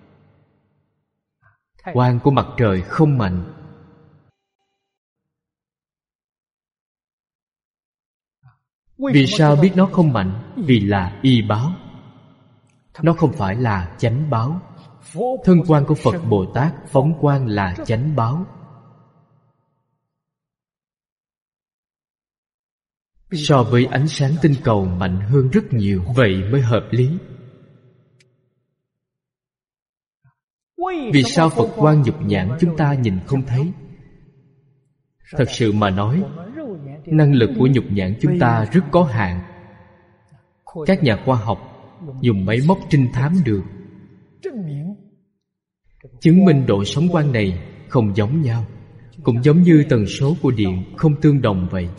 Quang của mặt trời không mạnh. Vì sao biết nó không mạnh? Vì là y báo. Nó không phải là chánh báo. Thân quang của Phật Bồ Tát phóng quang là chánh báo. So với ánh sáng tinh cầu mạnh hơn rất nhiều. Vậy mới hợp lý. Vì sao Phật quang nhục nhãn chúng ta nhìn không thấy? Thật sự mà nói, năng lực của nhục nhãn chúng ta rất có hạn. Các nhà khoa học dùng máy móc trinh thám được, chứng minh độ sóng quang này không giống nhau. Cũng giống như tần số của điện không tương đồng vậy.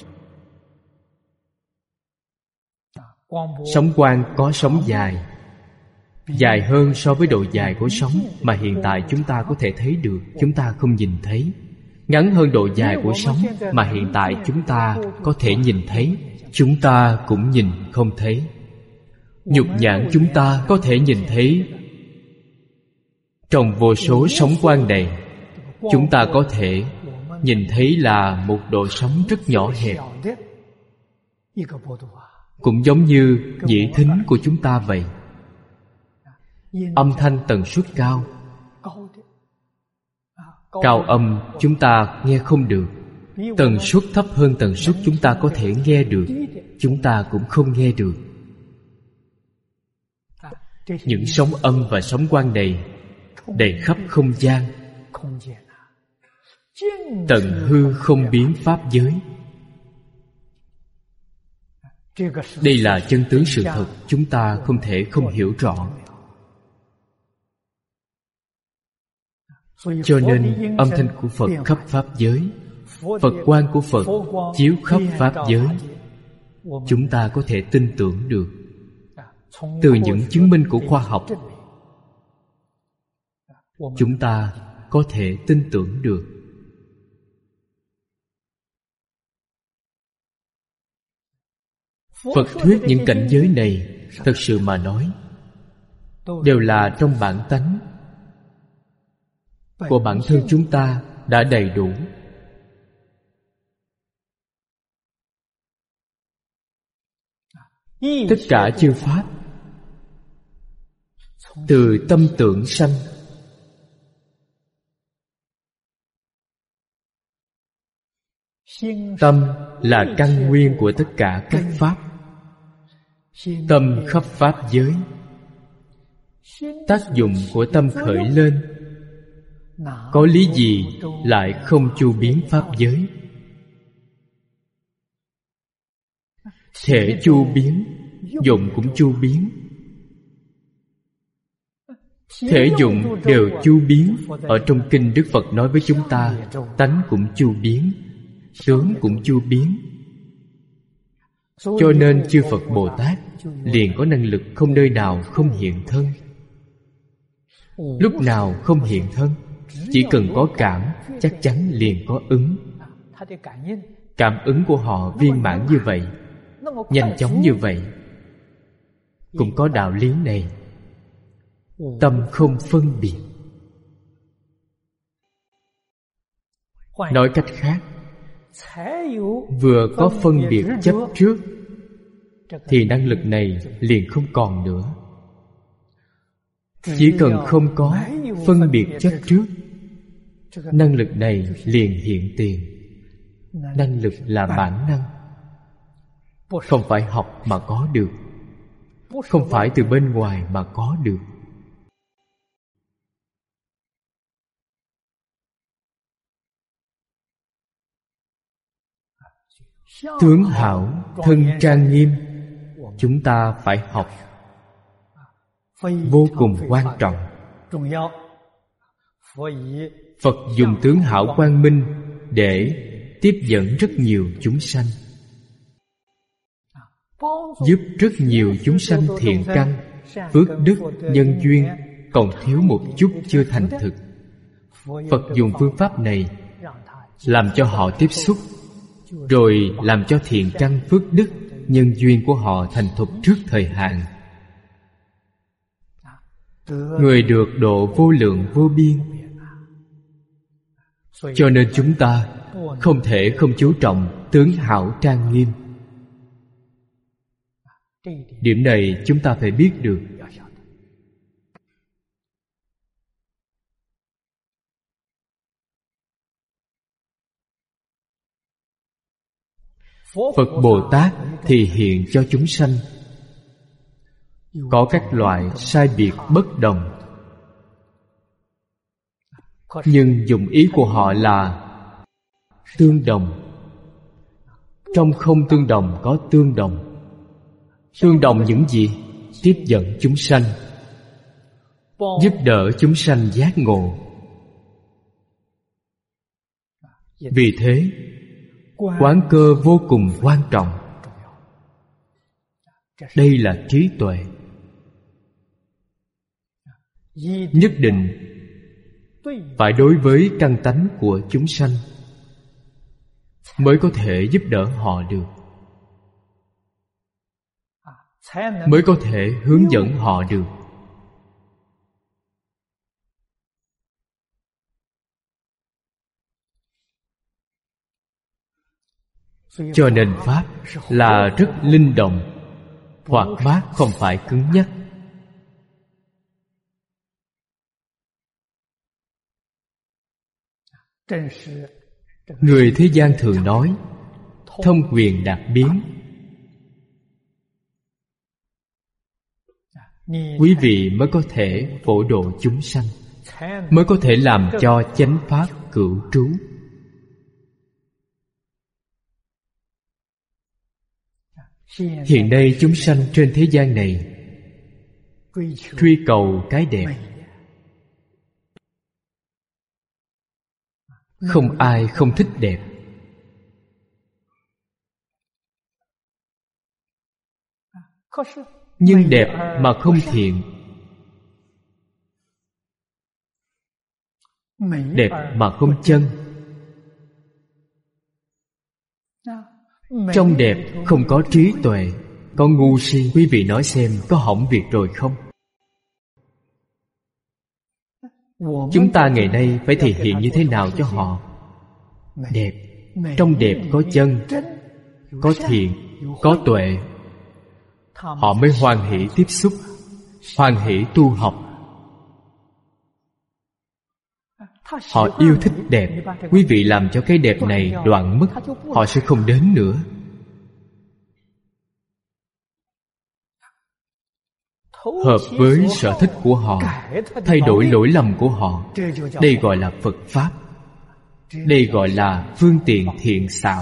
Sóng quang có sóng dài, dài hơn so với độ dài của sóng mà hiện tại chúng ta có thể thấy được, chúng ta không nhìn thấy. Ngắn hơn độ dài của sóng mà hiện tại chúng ta có thể nhìn thấy, chúng ta cũng nhìn không thấy. Nhục nhãn chúng ta có thể nhìn thấy. Trong vô số sóng quang này, chúng ta có thể nhìn thấy là một độ sóng rất nhỏ hẹp. Cũng giống như nhĩ thính của chúng ta vậy. Âm thanh tần suất cao, cao âm chúng ta nghe không được. Tần suất thấp hơn tần suất chúng ta có thể nghe được, chúng ta cũng không nghe được. Những sóng âm và sóng quang này đầy khắp không gian, tận hư không biến pháp giới. Đây là chân tướng sự thật, chúng ta không thể không hiểu rõ. Cho nên âm thanh của Phật khắp pháp giới, Phật quang của Phật chiếu khắp pháp giới, chúng ta có thể tin tưởng được. Từ những chứng minh của khoa học, chúng ta có thể tin tưởng được. Phật thuyết những cảnh giới này, thật sự mà nói, đều là trong bản tánh của bản thân chúng ta đã đầy đủ. Tất cả chư pháp từ tâm tưởng sanh. Tâm là căn nguyên của tất cả các pháp. Tâm khắp pháp giới. Tác dụng của tâm khởi lên, có lý gì lại không chu biến pháp giới? Thể chu biến, dụng cũng chu biến. Thể dụng đều chu biến. Ở trong kinh Đức Phật nói với chúng ta, tánh cũng chu biến, tướng cũng chu biến. Cho nên chư Phật Bồ Tát liền có năng lực không nơi nào không hiện thân. Lúc nào không hiện thân? Chỉ cần có cảm, chắc chắn liền có ứng. Cảm ứng của họ viên mãn như vậy, nhanh chóng như vậy, cũng có đạo lý này. Tâm không phân biệt. Nói cách khác, vừa có phân biệt chấp trước thì năng lực này liền không còn nữa. Chỉ cần không có phân biệt chấp trước, năng lực này liền hiện tiền. Năng lực là bản năng, không phải học mà có được, không phải từ bên ngoài mà có được. Tướng hảo, thân trang nghiêm, chúng ta phải học, vô cùng quan trọng. Phật dùng tướng hảo quang minh để tiếp dẫn rất nhiều chúng sanh, giúp rất nhiều chúng sanh thiện căn, phước đức, nhân duyên còn thiếu một chút chưa thành thực. Phật dùng phương pháp này làm cho họ tiếp xúc, rồi làm cho thiện căn phước đức, nhân duyên của họ thành thục trước thời hạn. Người được độ vô lượng vô biên. Cho nên chúng ta không thể không chú trọng tướng hảo trang nghiêm. Điểm này chúng ta phải biết được. Phật Bồ Tát thì hiện cho chúng sanh có các loại sai biệt bất đồng, nhưng dụng ý của họ là tương đồng. Trong không tương đồng có tương đồng. Tương đồng những gì? Tiếp dẫn chúng sanh, giúp đỡ chúng sanh giác ngộ. Vì thế, quán cơ vô cùng quan trọng. Đây là trí tuệ. Nhất định phải đối với căn tánh của chúng sanh mới có thể giúp đỡ họ được, mới có thể hướng dẫn họ được. Cho nên Pháp là rất linh động, hoạt bát, không phải cứng nhắc. Người thế gian thường nói thông quyền đạt biến. Quý vị mới có thể phổ độ chúng sanh, mới có thể làm cho chánh pháp cửu trú. Hiện nay chúng sanh trên thế gian này truy cầu cái đẹp. Không ai không thích đẹp. Nhưng đẹp mà không thiện, đẹp mà không chân. Trong đẹp không có trí tuệ, có ngu si. Quý vị nói xem có hỏng việc rồi không? Chúng ta ngày nay phải thể hiện như thế nào cho họ? Đẹp. Trong đẹp có chân, có thiện, có tuệ. Họ mới hoan hỷ tiếp xúc, hoan hỷ tu học. Họ yêu thích đẹp. Quý vị làm cho cái đẹp này đoạn mất, họ sẽ không đến nữa. Hợp với sở thích của họ, thay đổi lỗi lầm của họ. Đây gọi là Phật Pháp. Đây gọi là phương tiện thiện xảo.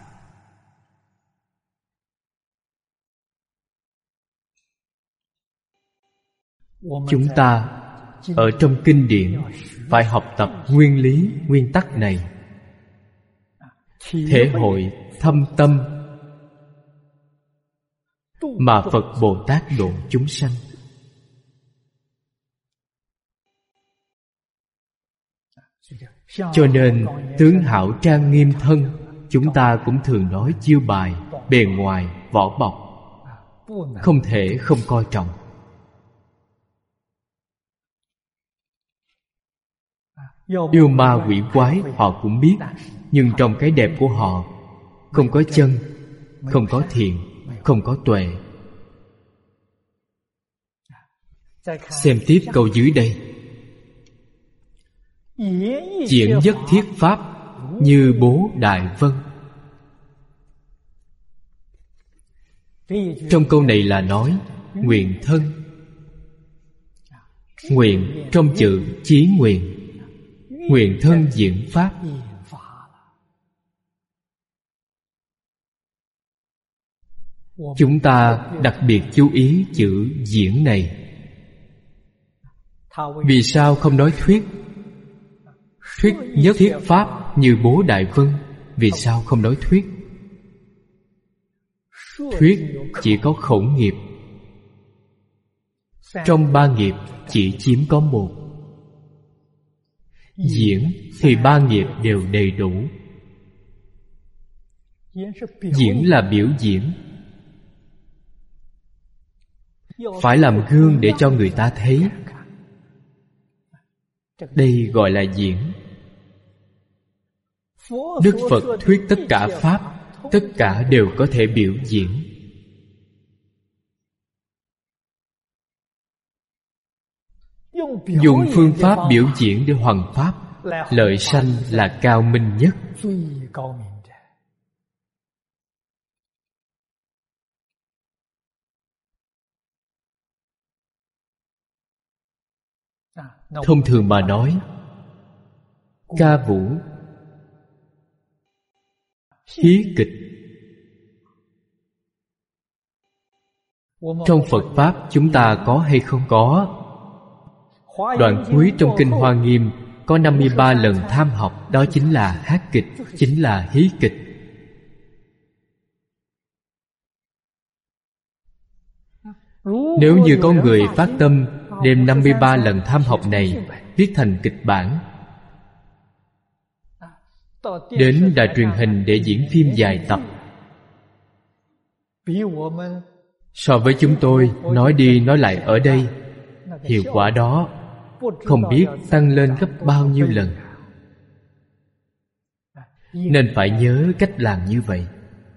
Chúng ta ở trong kinh điển phải học tập nguyên lý, nguyên tắc này, thể hội thâm tâm mà Phật Bồ Tát độ chúng sanh. Cho nên tướng hảo trang nghiêm thân, chúng ta cũng thường nói chiêu bài, bề ngoài, vỏ bọc, không thể không coi trọng. Yêu ma quỷ quái họ cũng biết, nhưng trong cái đẹp của họ không có chân, không có thiện, không có tuệ. Xem tiếp câu dưới đây. Diễn nhất thiết pháp như bố đại vân. Trong câu này là nói nguyện thân. Nguyện trong chữ chí nguyện. Nguyện thân diễn pháp. Chúng ta đặc biệt chú ý chữ diễn này. Vì sao không nói thuyết? Thuyết nhất thiết pháp như bố đại vân. Vì sao không nói thuyết? Thuyết chỉ có khẩu nghiệp. Trong ba nghiệp chỉ chiếm có một. Diễn thì ba nghiệp đều đầy đủ. Diễn là biểu diễn, phải làm gương để cho người ta thấy. Đây gọi là diễn. Đức Phật thuyết tất cả Pháp, tất cả đều có thể biểu diễn. Dùng phương pháp biểu diễn để hoằng Pháp, lợi sanh là cao minh nhất. Thông thường mà nói, ca vũ, hí kịch, trong Phật Pháp chúng ta có hay không có? Đoạn cuối trong Kinh Hoa Nghiêm có năm mươi ba lần tham học. Đó chính là hát kịch, chính là hí kịch. Nếu như có người phát tâm đem năm mươi ba lần tham học này viết thành kịch bản, đến đài truyền hình để diễn phim dài tập, so với chúng tôi nói đi nói lại ở đây, hiệu quả đó không biết tăng lên gấp bao nhiêu lần. Nên phải nhớ cách làm như vậy.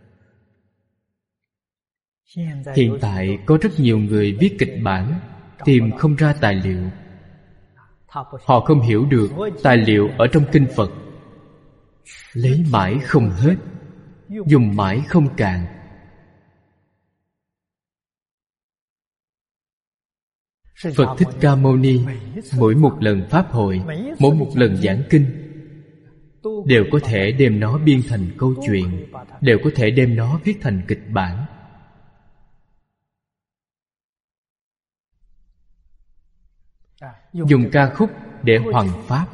Hiện tại có rất nhiều người viết kịch bản, tìm không ra tài liệu. Họ không hiểu được tài liệu ở trong kinh Phật, lấy mãi không hết, dùng mãi không cạn. Phật Thích Ca Mâu Ni mỗi một lần pháp hội, mỗi một lần giảng kinh, đều có thể đem nó biên thành câu chuyện, đều có thể đem nó viết thành kịch bản. Dùng ca khúc để hoằng Pháp.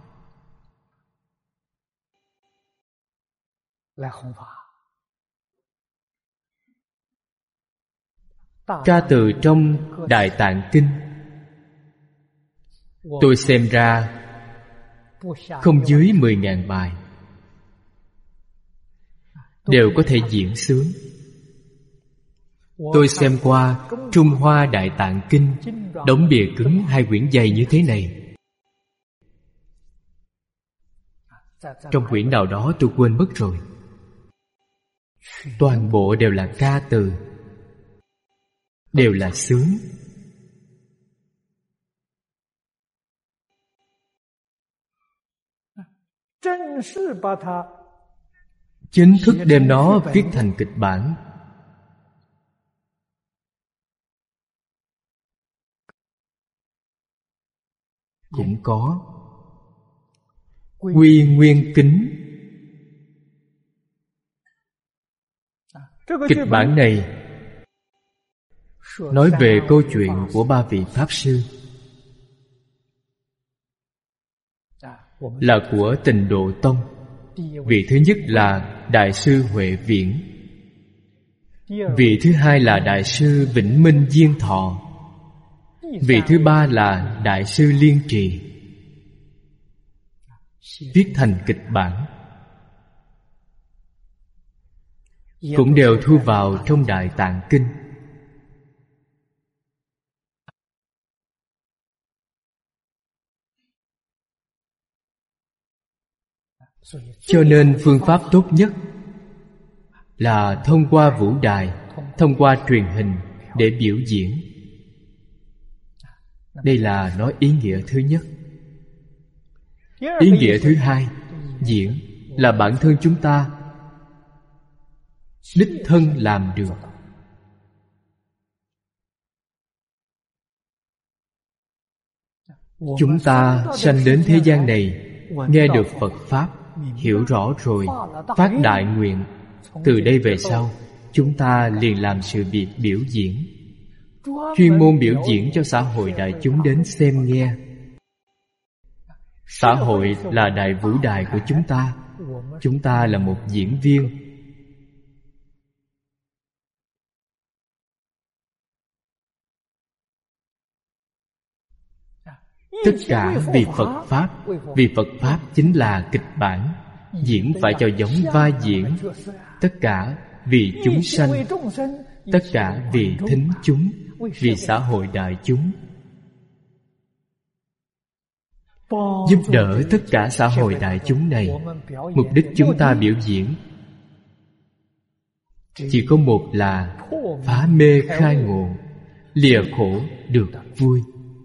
Ca từ trong Đại Tạng Kinh, tôi xem ra không dưới mười ngàn bài, đều có thể diễn sướng. Tôi xem qua Trung Hoa Đại Tạng Kinh, đóng bìa cứng hai quyển dày như thế này. Trong quyển nào đó tôi quên mất rồi. Toàn bộ đều là ca từ, đều là sướng. Chính thức đem nó viết thành kịch bản. Cũng có Quy Nguyên Kính. Kịch bản này nói về câu chuyện của ba vị Pháp Sư, là của Tịnh Độ Tông. Vị thứ nhất là Đại sư Huệ Viễn, vị thứ hai là Đại sư Vĩnh Minh Diên Thọ, vị thứ ba là Đại sư Liên Trì. Viết thành kịch bản, cũng đều thu vào trong Đại Tạng Kinh. Cho nên phương pháp tốt nhất là thông qua vũ đài, thông qua truyền hình để biểu diễn. Đây là nói ý nghĩa thứ nhất. Ý nghĩa thứ hai, diễn là bản thân chúng ta đích thân làm được. Chúng ta sanh đến thế gian này, nghe được Phật Pháp, hiểu rõ rồi, phát đại nguyện, từ đây về sau chúng ta liền làm sự việc biểu diễn, chuyên môn biểu diễn cho xã hội đại chúng đến xem nghe. Xã hội là đại vũ đài của chúng ta, chúng ta là một diễn viên. Tất cả vì Phật Pháp. Vì Phật Pháp chính là kịch bản, diễn phải cho giống vai diễn. Tất cả vì chúng sanh, tất cả vì thính chúng, vì xã hội đại chúng. Giúp đỡ tất cả xã hội đại chúng này, mục đích chúng ta biểu diễn chỉ có một là phá mê khai ngộ, lìa khổ được vui.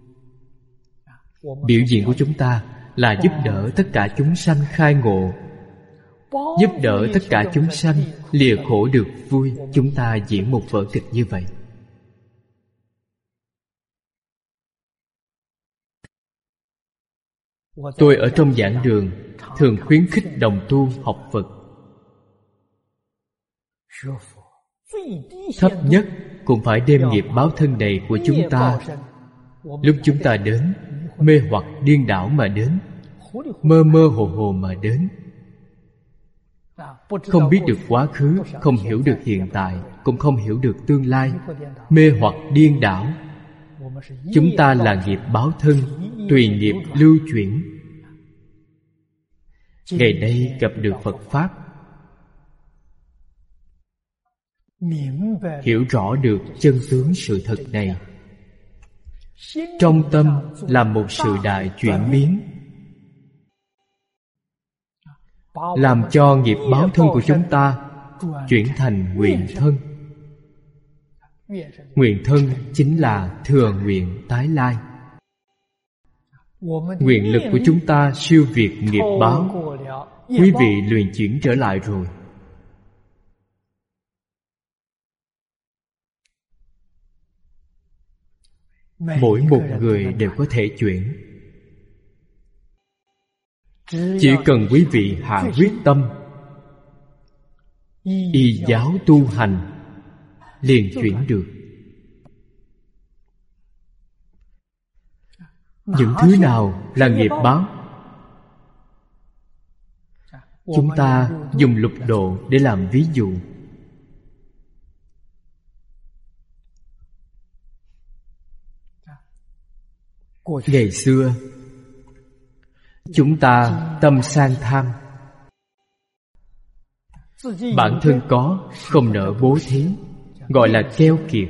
Biểu diễn của chúng ta là giúp đỡ tất cả chúng sanh khai ngộ, giúp đỡ tất cả chúng sanh lìa khổ được vui. Chúng ta diễn một vở kịch như vậy. Tôi ở trong giảng đường thường khuyến khích đồng tu học Phật. Thấp nhất cũng phải đem nghiệp báo thân này của chúng ta, lúc chúng ta đến, mê hoặc điên đảo mà đến, mơ mơ hồ hồ mà đến, không biết được quá khứ, không hiểu được hiện tại, cũng không hiểu được tương lai, mê hoặc điên đảo. Chúng ta là nghiệp báo thân, tùy nghiệp lưu chuyển. Ngày nay gặp được Phật Pháp, hiểu rõ được chân tướng sự thật này, trong tâm làm một sự đại chuyển biến, làm cho nghiệp báo thân của chúng ta chuyển thành nguyện thân. Nguyện thân chính là thừa nguyện tái lai. Nguyện lực của chúng ta siêu việt nghiệp báo. Quý vị luyện chuyển trở lại rồi. Mỗi một người đều có thể chuyển. Chỉ cần quý vị hạ quyết tâm, y giáo tu hành, liền chuyển được. Những thứ nào là nghiệp báo? Chúng ta dùng lục độ để làm ví dụ. Ngày xưa, chúng ta tâm sang tham, bản thân có, không nỡ bố thí, gọi là keo kiệt.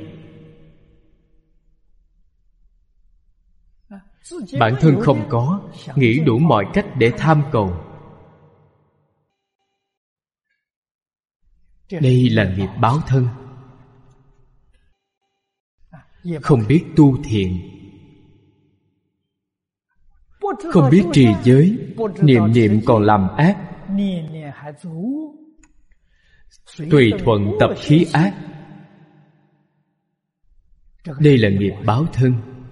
Bản thân không có, nghĩ đủ mọi cách để tham cầu. Đây là nghiệp báo thân. Không biết tu thiện, không biết trì giới, niệm niệm còn làm ác, tùy thuận tập khí ác. Đây là nghiệp báo thân.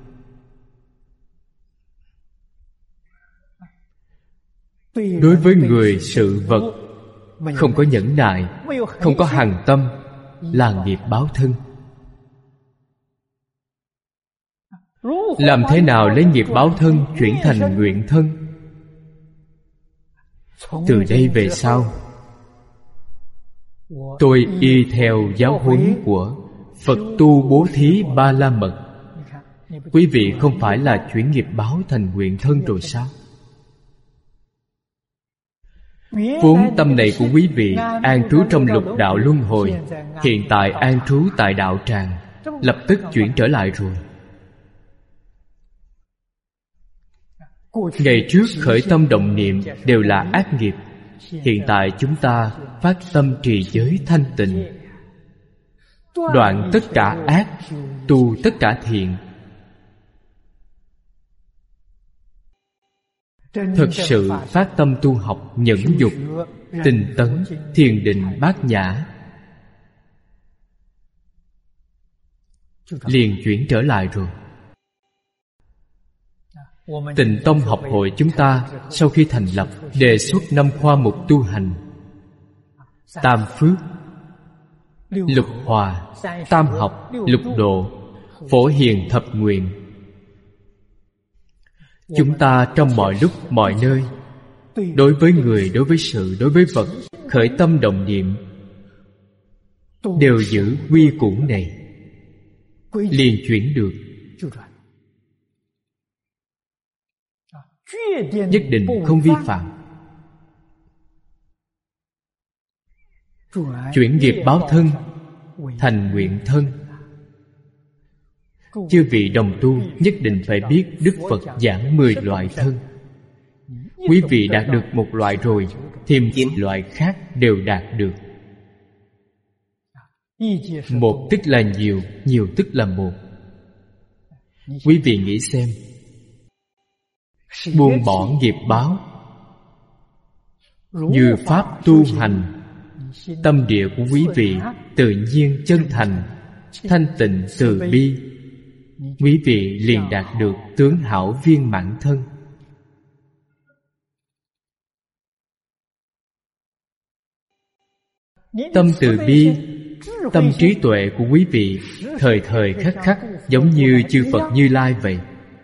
Đối với người sự vật không có nhẫn nại, không có hằng tâm, là nghiệp báo thân. Làm thế nào lấy nghiệp báo thân chuyển thành nguyện thân? Từ đây về sau, tôi y theo giáo huấn của Phật tu bố thí Ba La Mật. Quý vị không phải là chuyển nghiệp báo thành nguyện thân rồi sao? Vốn tâm này của quý vị an trú trong lục đạo luân hồi, hiện tại an trú tại đạo tràng, lập tức chuyển trở lại rồi. Ngày trước khởi tâm động niệm đều là ác nghiệp. Hiện tại chúng ta phát tâm trì giới thanh tịnh, đoạn tất cả ác, tu tất cả thiện. Thật sự phát tâm tu học nhẫn dục, tinh tấn, thiền định bát nhã, liền chuyển trở lại rồi. Tịnh Tông học hội chúng ta sau khi thành lập đề xuất năm khoa mục tu hành: tam phước, lục hòa, tam học, lục độ, phổ hiền thập nguyện. Chúng ta trong mọi lúc mọi nơi, đối với người, đối với sự, đối với vật, khởi tâm động niệm đều giữ quy củ này, liền chuyển được. nhất định không vi phạm. Chuyển nghiệp báo thân thành nguyện thân. Chư vị đồng tu nhất định phải biết Đức Phật giảng mười loại thân. Quý vị đạt được một loại rồi, thêm chín loại khác đều đạt được. Một tức là nhiều, nhiều tức là một. Quý vị nghĩ xem, buông bỏ nghiệp báo, như pháp tu hành, tâm địa của quý vị tự nhiên chân thành, thanh tịnh từ bi, quý vị liền đạt được tướng hảo viên mãn thân. Tâm từ bi, tâm trí tuệ của quý vị thời thời khắc khắc giống như chư Phật Như Lai vậy.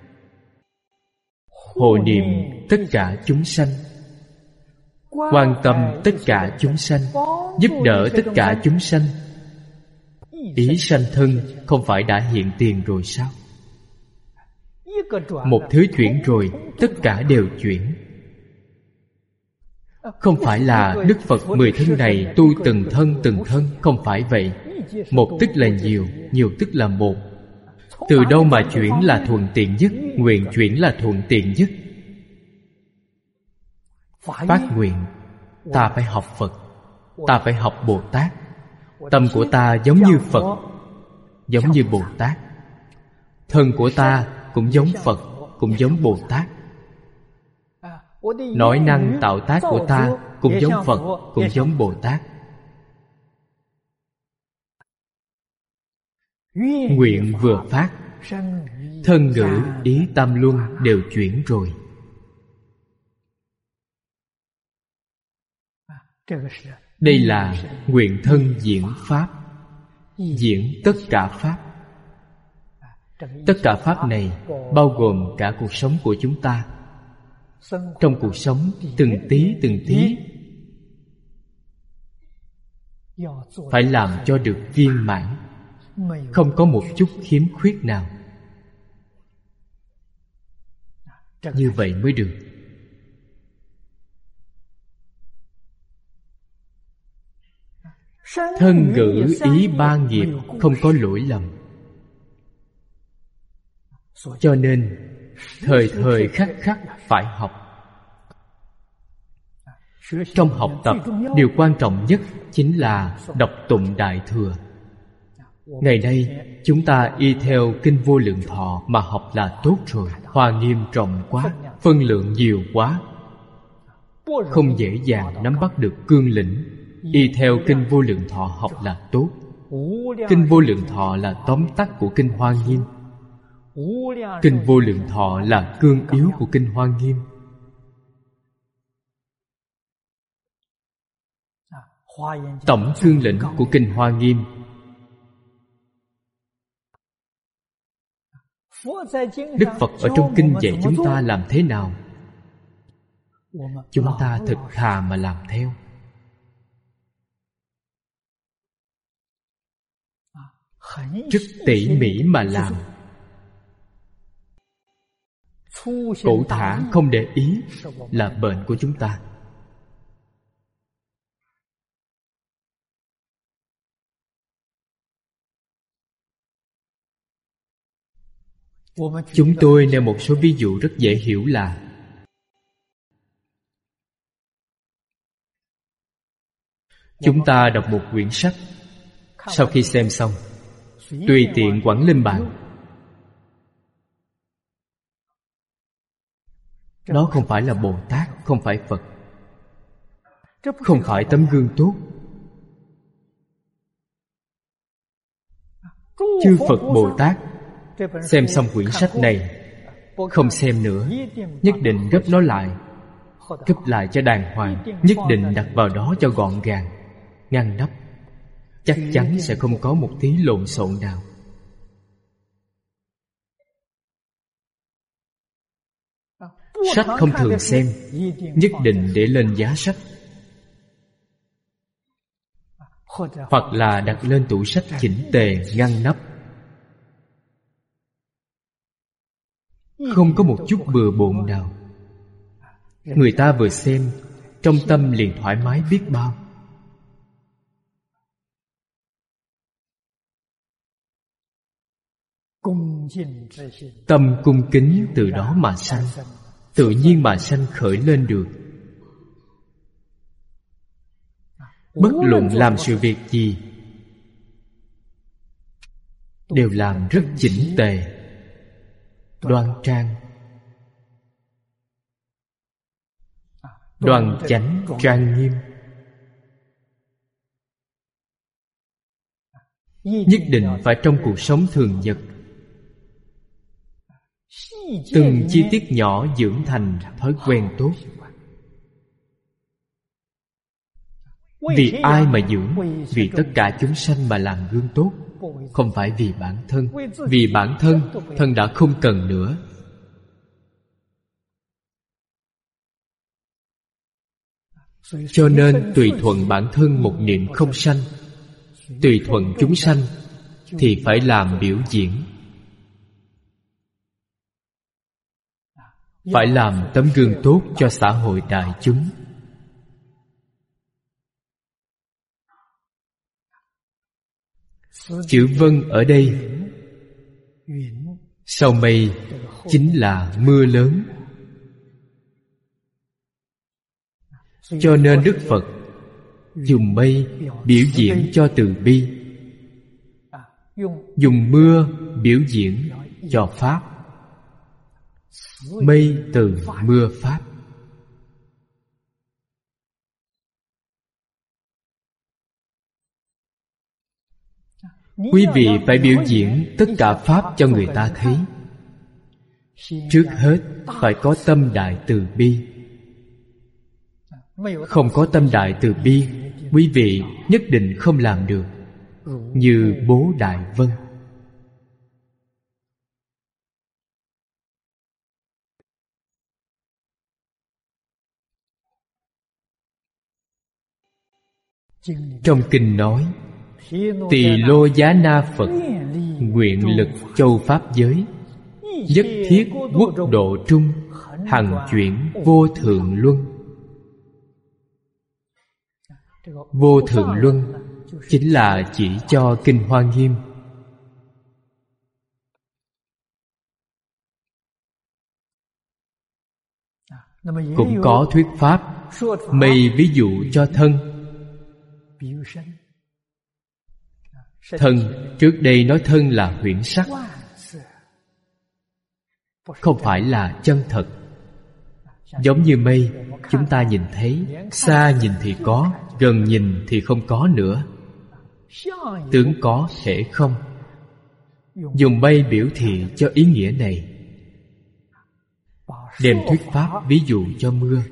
Hộ niệm tất cả chúng sanh, quan tâm tất cả chúng sanh, giúp đỡ tất cả chúng sanh. Ý sanh thân không phải đã hiện tiền rồi sao? Một thứ chuyển rồi, tất cả đều chuyển. Không phải là Đức Phật mười thân này tu từng thân từng thân, không phải vậy. Một tức là nhiều, nhiều tức là một. Từ đâu mà chuyển là thuận tiện nhất? Nguyện chuyển là thuận tiện nhất. Phát nguyện, ta phải học Phật, ta phải học Bồ Tát. Tâm của ta giống như Phật, giống như Bồ Tát. Thân của ta cũng giống Phật, cũng giống Bồ Tát. Nói năng tạo tác của ta cũng giống Phật, cũng giống Bồ Tát. Nguyện vừa phát, thân ngữ ý tam luân đều chuyển rồi. Đây là nguyện thân diễn pháp, diễn tất cả pháp. Tất cả pháp này bao gồm cả cuộc sống của chúng ta. Trong cuộc sống từng tí từng tí phải làm cho được viên mãn, không có một chút khiếm khuyết nào. Như vậy mới được. Thân ngữ ý ba nghiệp không có lỗi lầm. Cho nên thời thời khắc khắc phải học. Trong học tập, điều quan trọng nhất chính là đọc tụng Đại Thừa. Ngày nay chúng ta y theo Kinh Vô Lượng Thọ mà học là tốt rồi. Hoa nghiêm trọng quá, phân lượng nhiều quá, không dễ dàng nắm bắt được cương lĩnh. Y theo Kinh Vô Lượng Thọ học là tốt. Kinh Vô Lượng Thọ là tóm tắt của Kinh Hoa Nghiêm. Kinh Vô Lượng Thọ là cương yếu của Kinh Hoa Nghiêm. Tổng cương lĩnh của Kinh Hoa Nghiêm. Đức Phật ở trong kinh dạy chúng ta làm thế nào? Chúng ta thực thà mà làm theo. Rất tỉ mỉ mà làm. Cẩu thả không để ý là bệnh của chúng ta. Chúng tôi nêu một số ví dụ rất dễ hiểu là chúng ta đọc một quyển sách, sau khi xem xong tùy tiện quẳng lên bàn. Đó không phải là Bồ Tát, không phải Phật, không phải tấm gương tốt. Chư Phật Bồ Tát xem xong quyển sách này, không xem nữa, nhất định gấp nó lại, gấp lại cho đàng hoàng, nhất định đặt vào đó cho gọn gàng, ngăn nắp. Chắc chắn sẽ không có một tí lộn xộn nào. Sách không thường xem, nhất định để lên giá sách, hoặc là đặt lên tủ sách chỉnh tề, ngăn nắp, không có một chút bừa bộn nào. Người ta vừa xem, trong tâm liền thoải mái biết bao. Tâm cung kính từ đó mà sanh, tự nhiên mà sanh khởi lên được. Bất luận làm sự việc gì đều làm rất chỉnh tề, đoan trang, đoan chánh, trang nghiêm. Nhất định phải trong cuộc sống thường nhật, từng chi tiết nhỏ dưỡng thành thói quen tốt. Vì ai mà dưỡng? Vì tất cả chúng sanh mà làm gương tốt, không phải vì bản thân. Vì bản thân, thân đã không cần nữa. Cho nên tùy thuận bản thân một niệm không sanh, tùy thuận chúng sanh thì phải làm biểu diễn, phải làm tấm gương tốt cho xã hội đại chúng. Chữ vân ở đây, sau mây chính là mưa lớn. Cho nên Đức Phật dùng mây biểu diễn cho từ bi, dùng mưa biểu diễn cho Pháp. Mây từ mưa Pháp. Quý vị phải biểu diễn tất cả Pháp cho người ta thấy. Trước hết phải có tâm đại từ bi. Không có tâm đại từ bi, quý vị nhất định không làm được. Như Bố Đại Vân. Trong kinh nói, Tỳ Lô Giá Na Phật nguyện lực châu Pháp giới, nhất thiết quốc độ trung, hằng chuyển vô thượng luân. Vô thượng luân chính là chỉ cho Kinh Hoa Nghiêm. Cũng có thuyết pháp, mây ví dụ cho thân. Thân, trước đây nói thân là huyễn sắc, không phải là chân thật. Giống như mây, chúng ta nhìn thấy, xa nhìn thì có, gần nhìn thì không có nữa. Tướng có thể không. Dùng mây biểu thị cho ý nghĩa này. Đem thuyết pháp ví dụ cho mưa.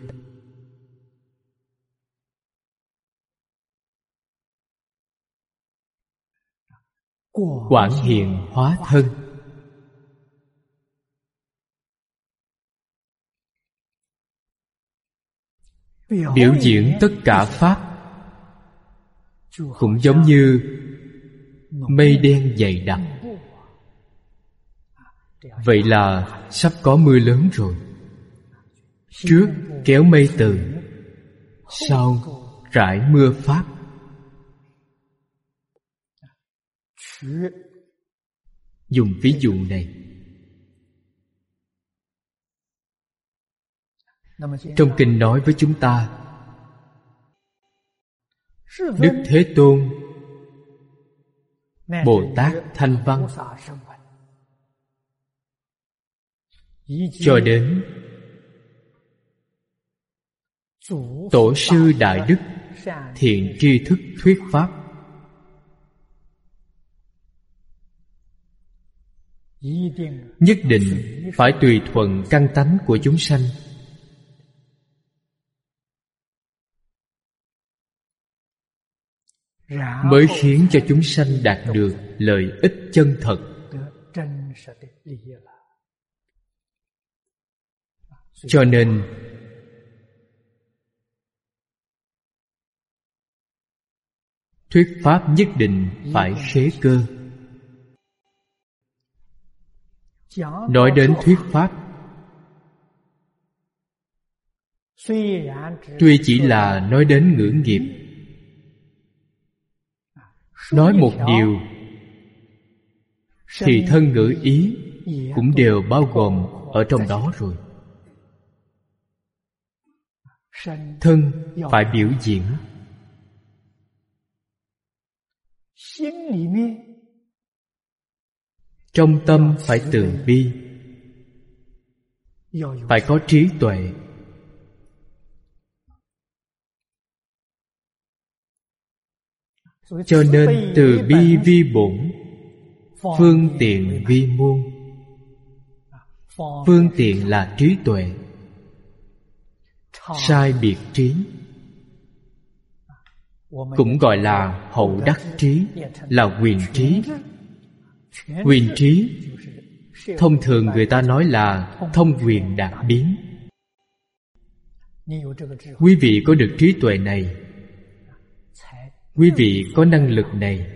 Quảng hiện hóa thân. Biểu diễn tất cả Pháp cũng giống như mây đen dày đặc. Vậy là sắp có mưa lớn rồi. Trước kéo mây từ, sau rải mưa Pháp. Dùng ví dụ này. Trong kinh nói với chúng ta, Đức Thế Tôn, Bồ Tát Thanh Văn, cho đến Tổ sư Đại Đức Thiện Tri Thức thuyết pháp, nhất định phải tùy thuận căn tánh của chúng sanh, mới khiến cho chúng sanh đạt được lợi ích chân thật. Cho nên thuyết pháp nhất định phải khế cơ. Nói đến thuyết pháp, Tuy chỉ là nói đến ngữ nghiệp, nói một điều thì thân ngữ ý cũng đều bao gồm ở trong đó rồi. Thân phải biểu diễn, trong tâm phải từ bi, phải có trí tuệ. Cho nên từ bi vi bổn, phương tiện vi môn. Phương tiện là trí tuệ, sai biệt trí, cũng gọi là hậu đắc trí, là quyền trí. Quyền trí thông thường người ta nói là thông quyền đạt biến. Quý vị có được trí tuệ này, quý vị có năng lực này,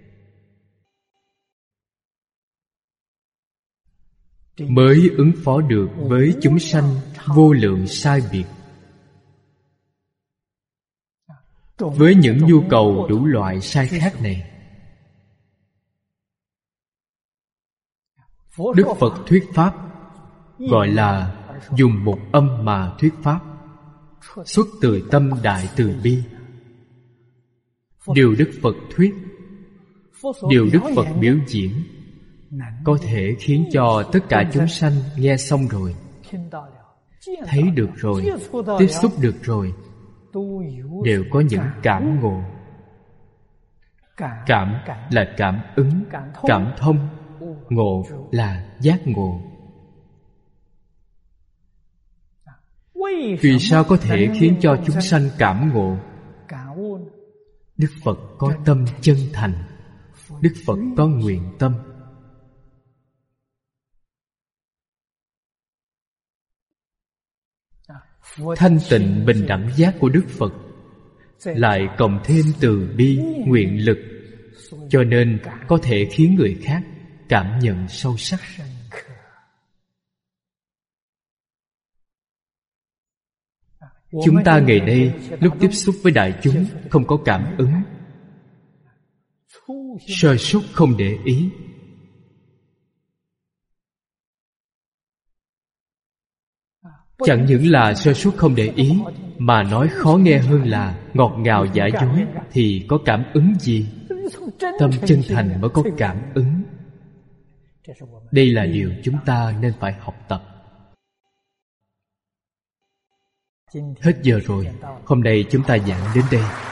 mới ứng phó được với chúng sanh vô lượng sai biệt, với những nhu cầu đủ loại sai khác này. Đức Phật thuyết pháp gọi là dùng một âm mà thuyết pháp, xuất từ tâm đại từ bi. Điều Đức Phật thuyết, điều Đức Phật biểu diễn có thể khiến cho tất cả chúng sanh nghe xong rồi, thấy được rồi, tiếp xúc được rồi, đều có những cảm ngộ. Cảm là cảm ứng, cảm thông. Ngộ là giác ngộ. Vì sao có thể khiến cho chúng sanh cảm ngộ? Đức Phật có tâm chân thành, Đức Phật có nguyện tâm. Thanh tịnh bình đẳng giác của Đức Phật lại cộng thêm từ bi nguyện lực, cho nên có thể khiến người khác cảm nhận sâu sắc. Chúng ta ngày nay lúc tiếp xúc với đại chúng không có cảm ứng, sơ suất không để ý, chẳng những là sơ suất không để ý, mà nói khó nghe hơn là ngọt ngào giả dối, thì có cảm ứng gì? Tâm chân thành mới có cảm ứng. Đây là điều chúng ta nên phải học tập. Hết giờ rồi, hôm nay chúng ta giảng đến đây.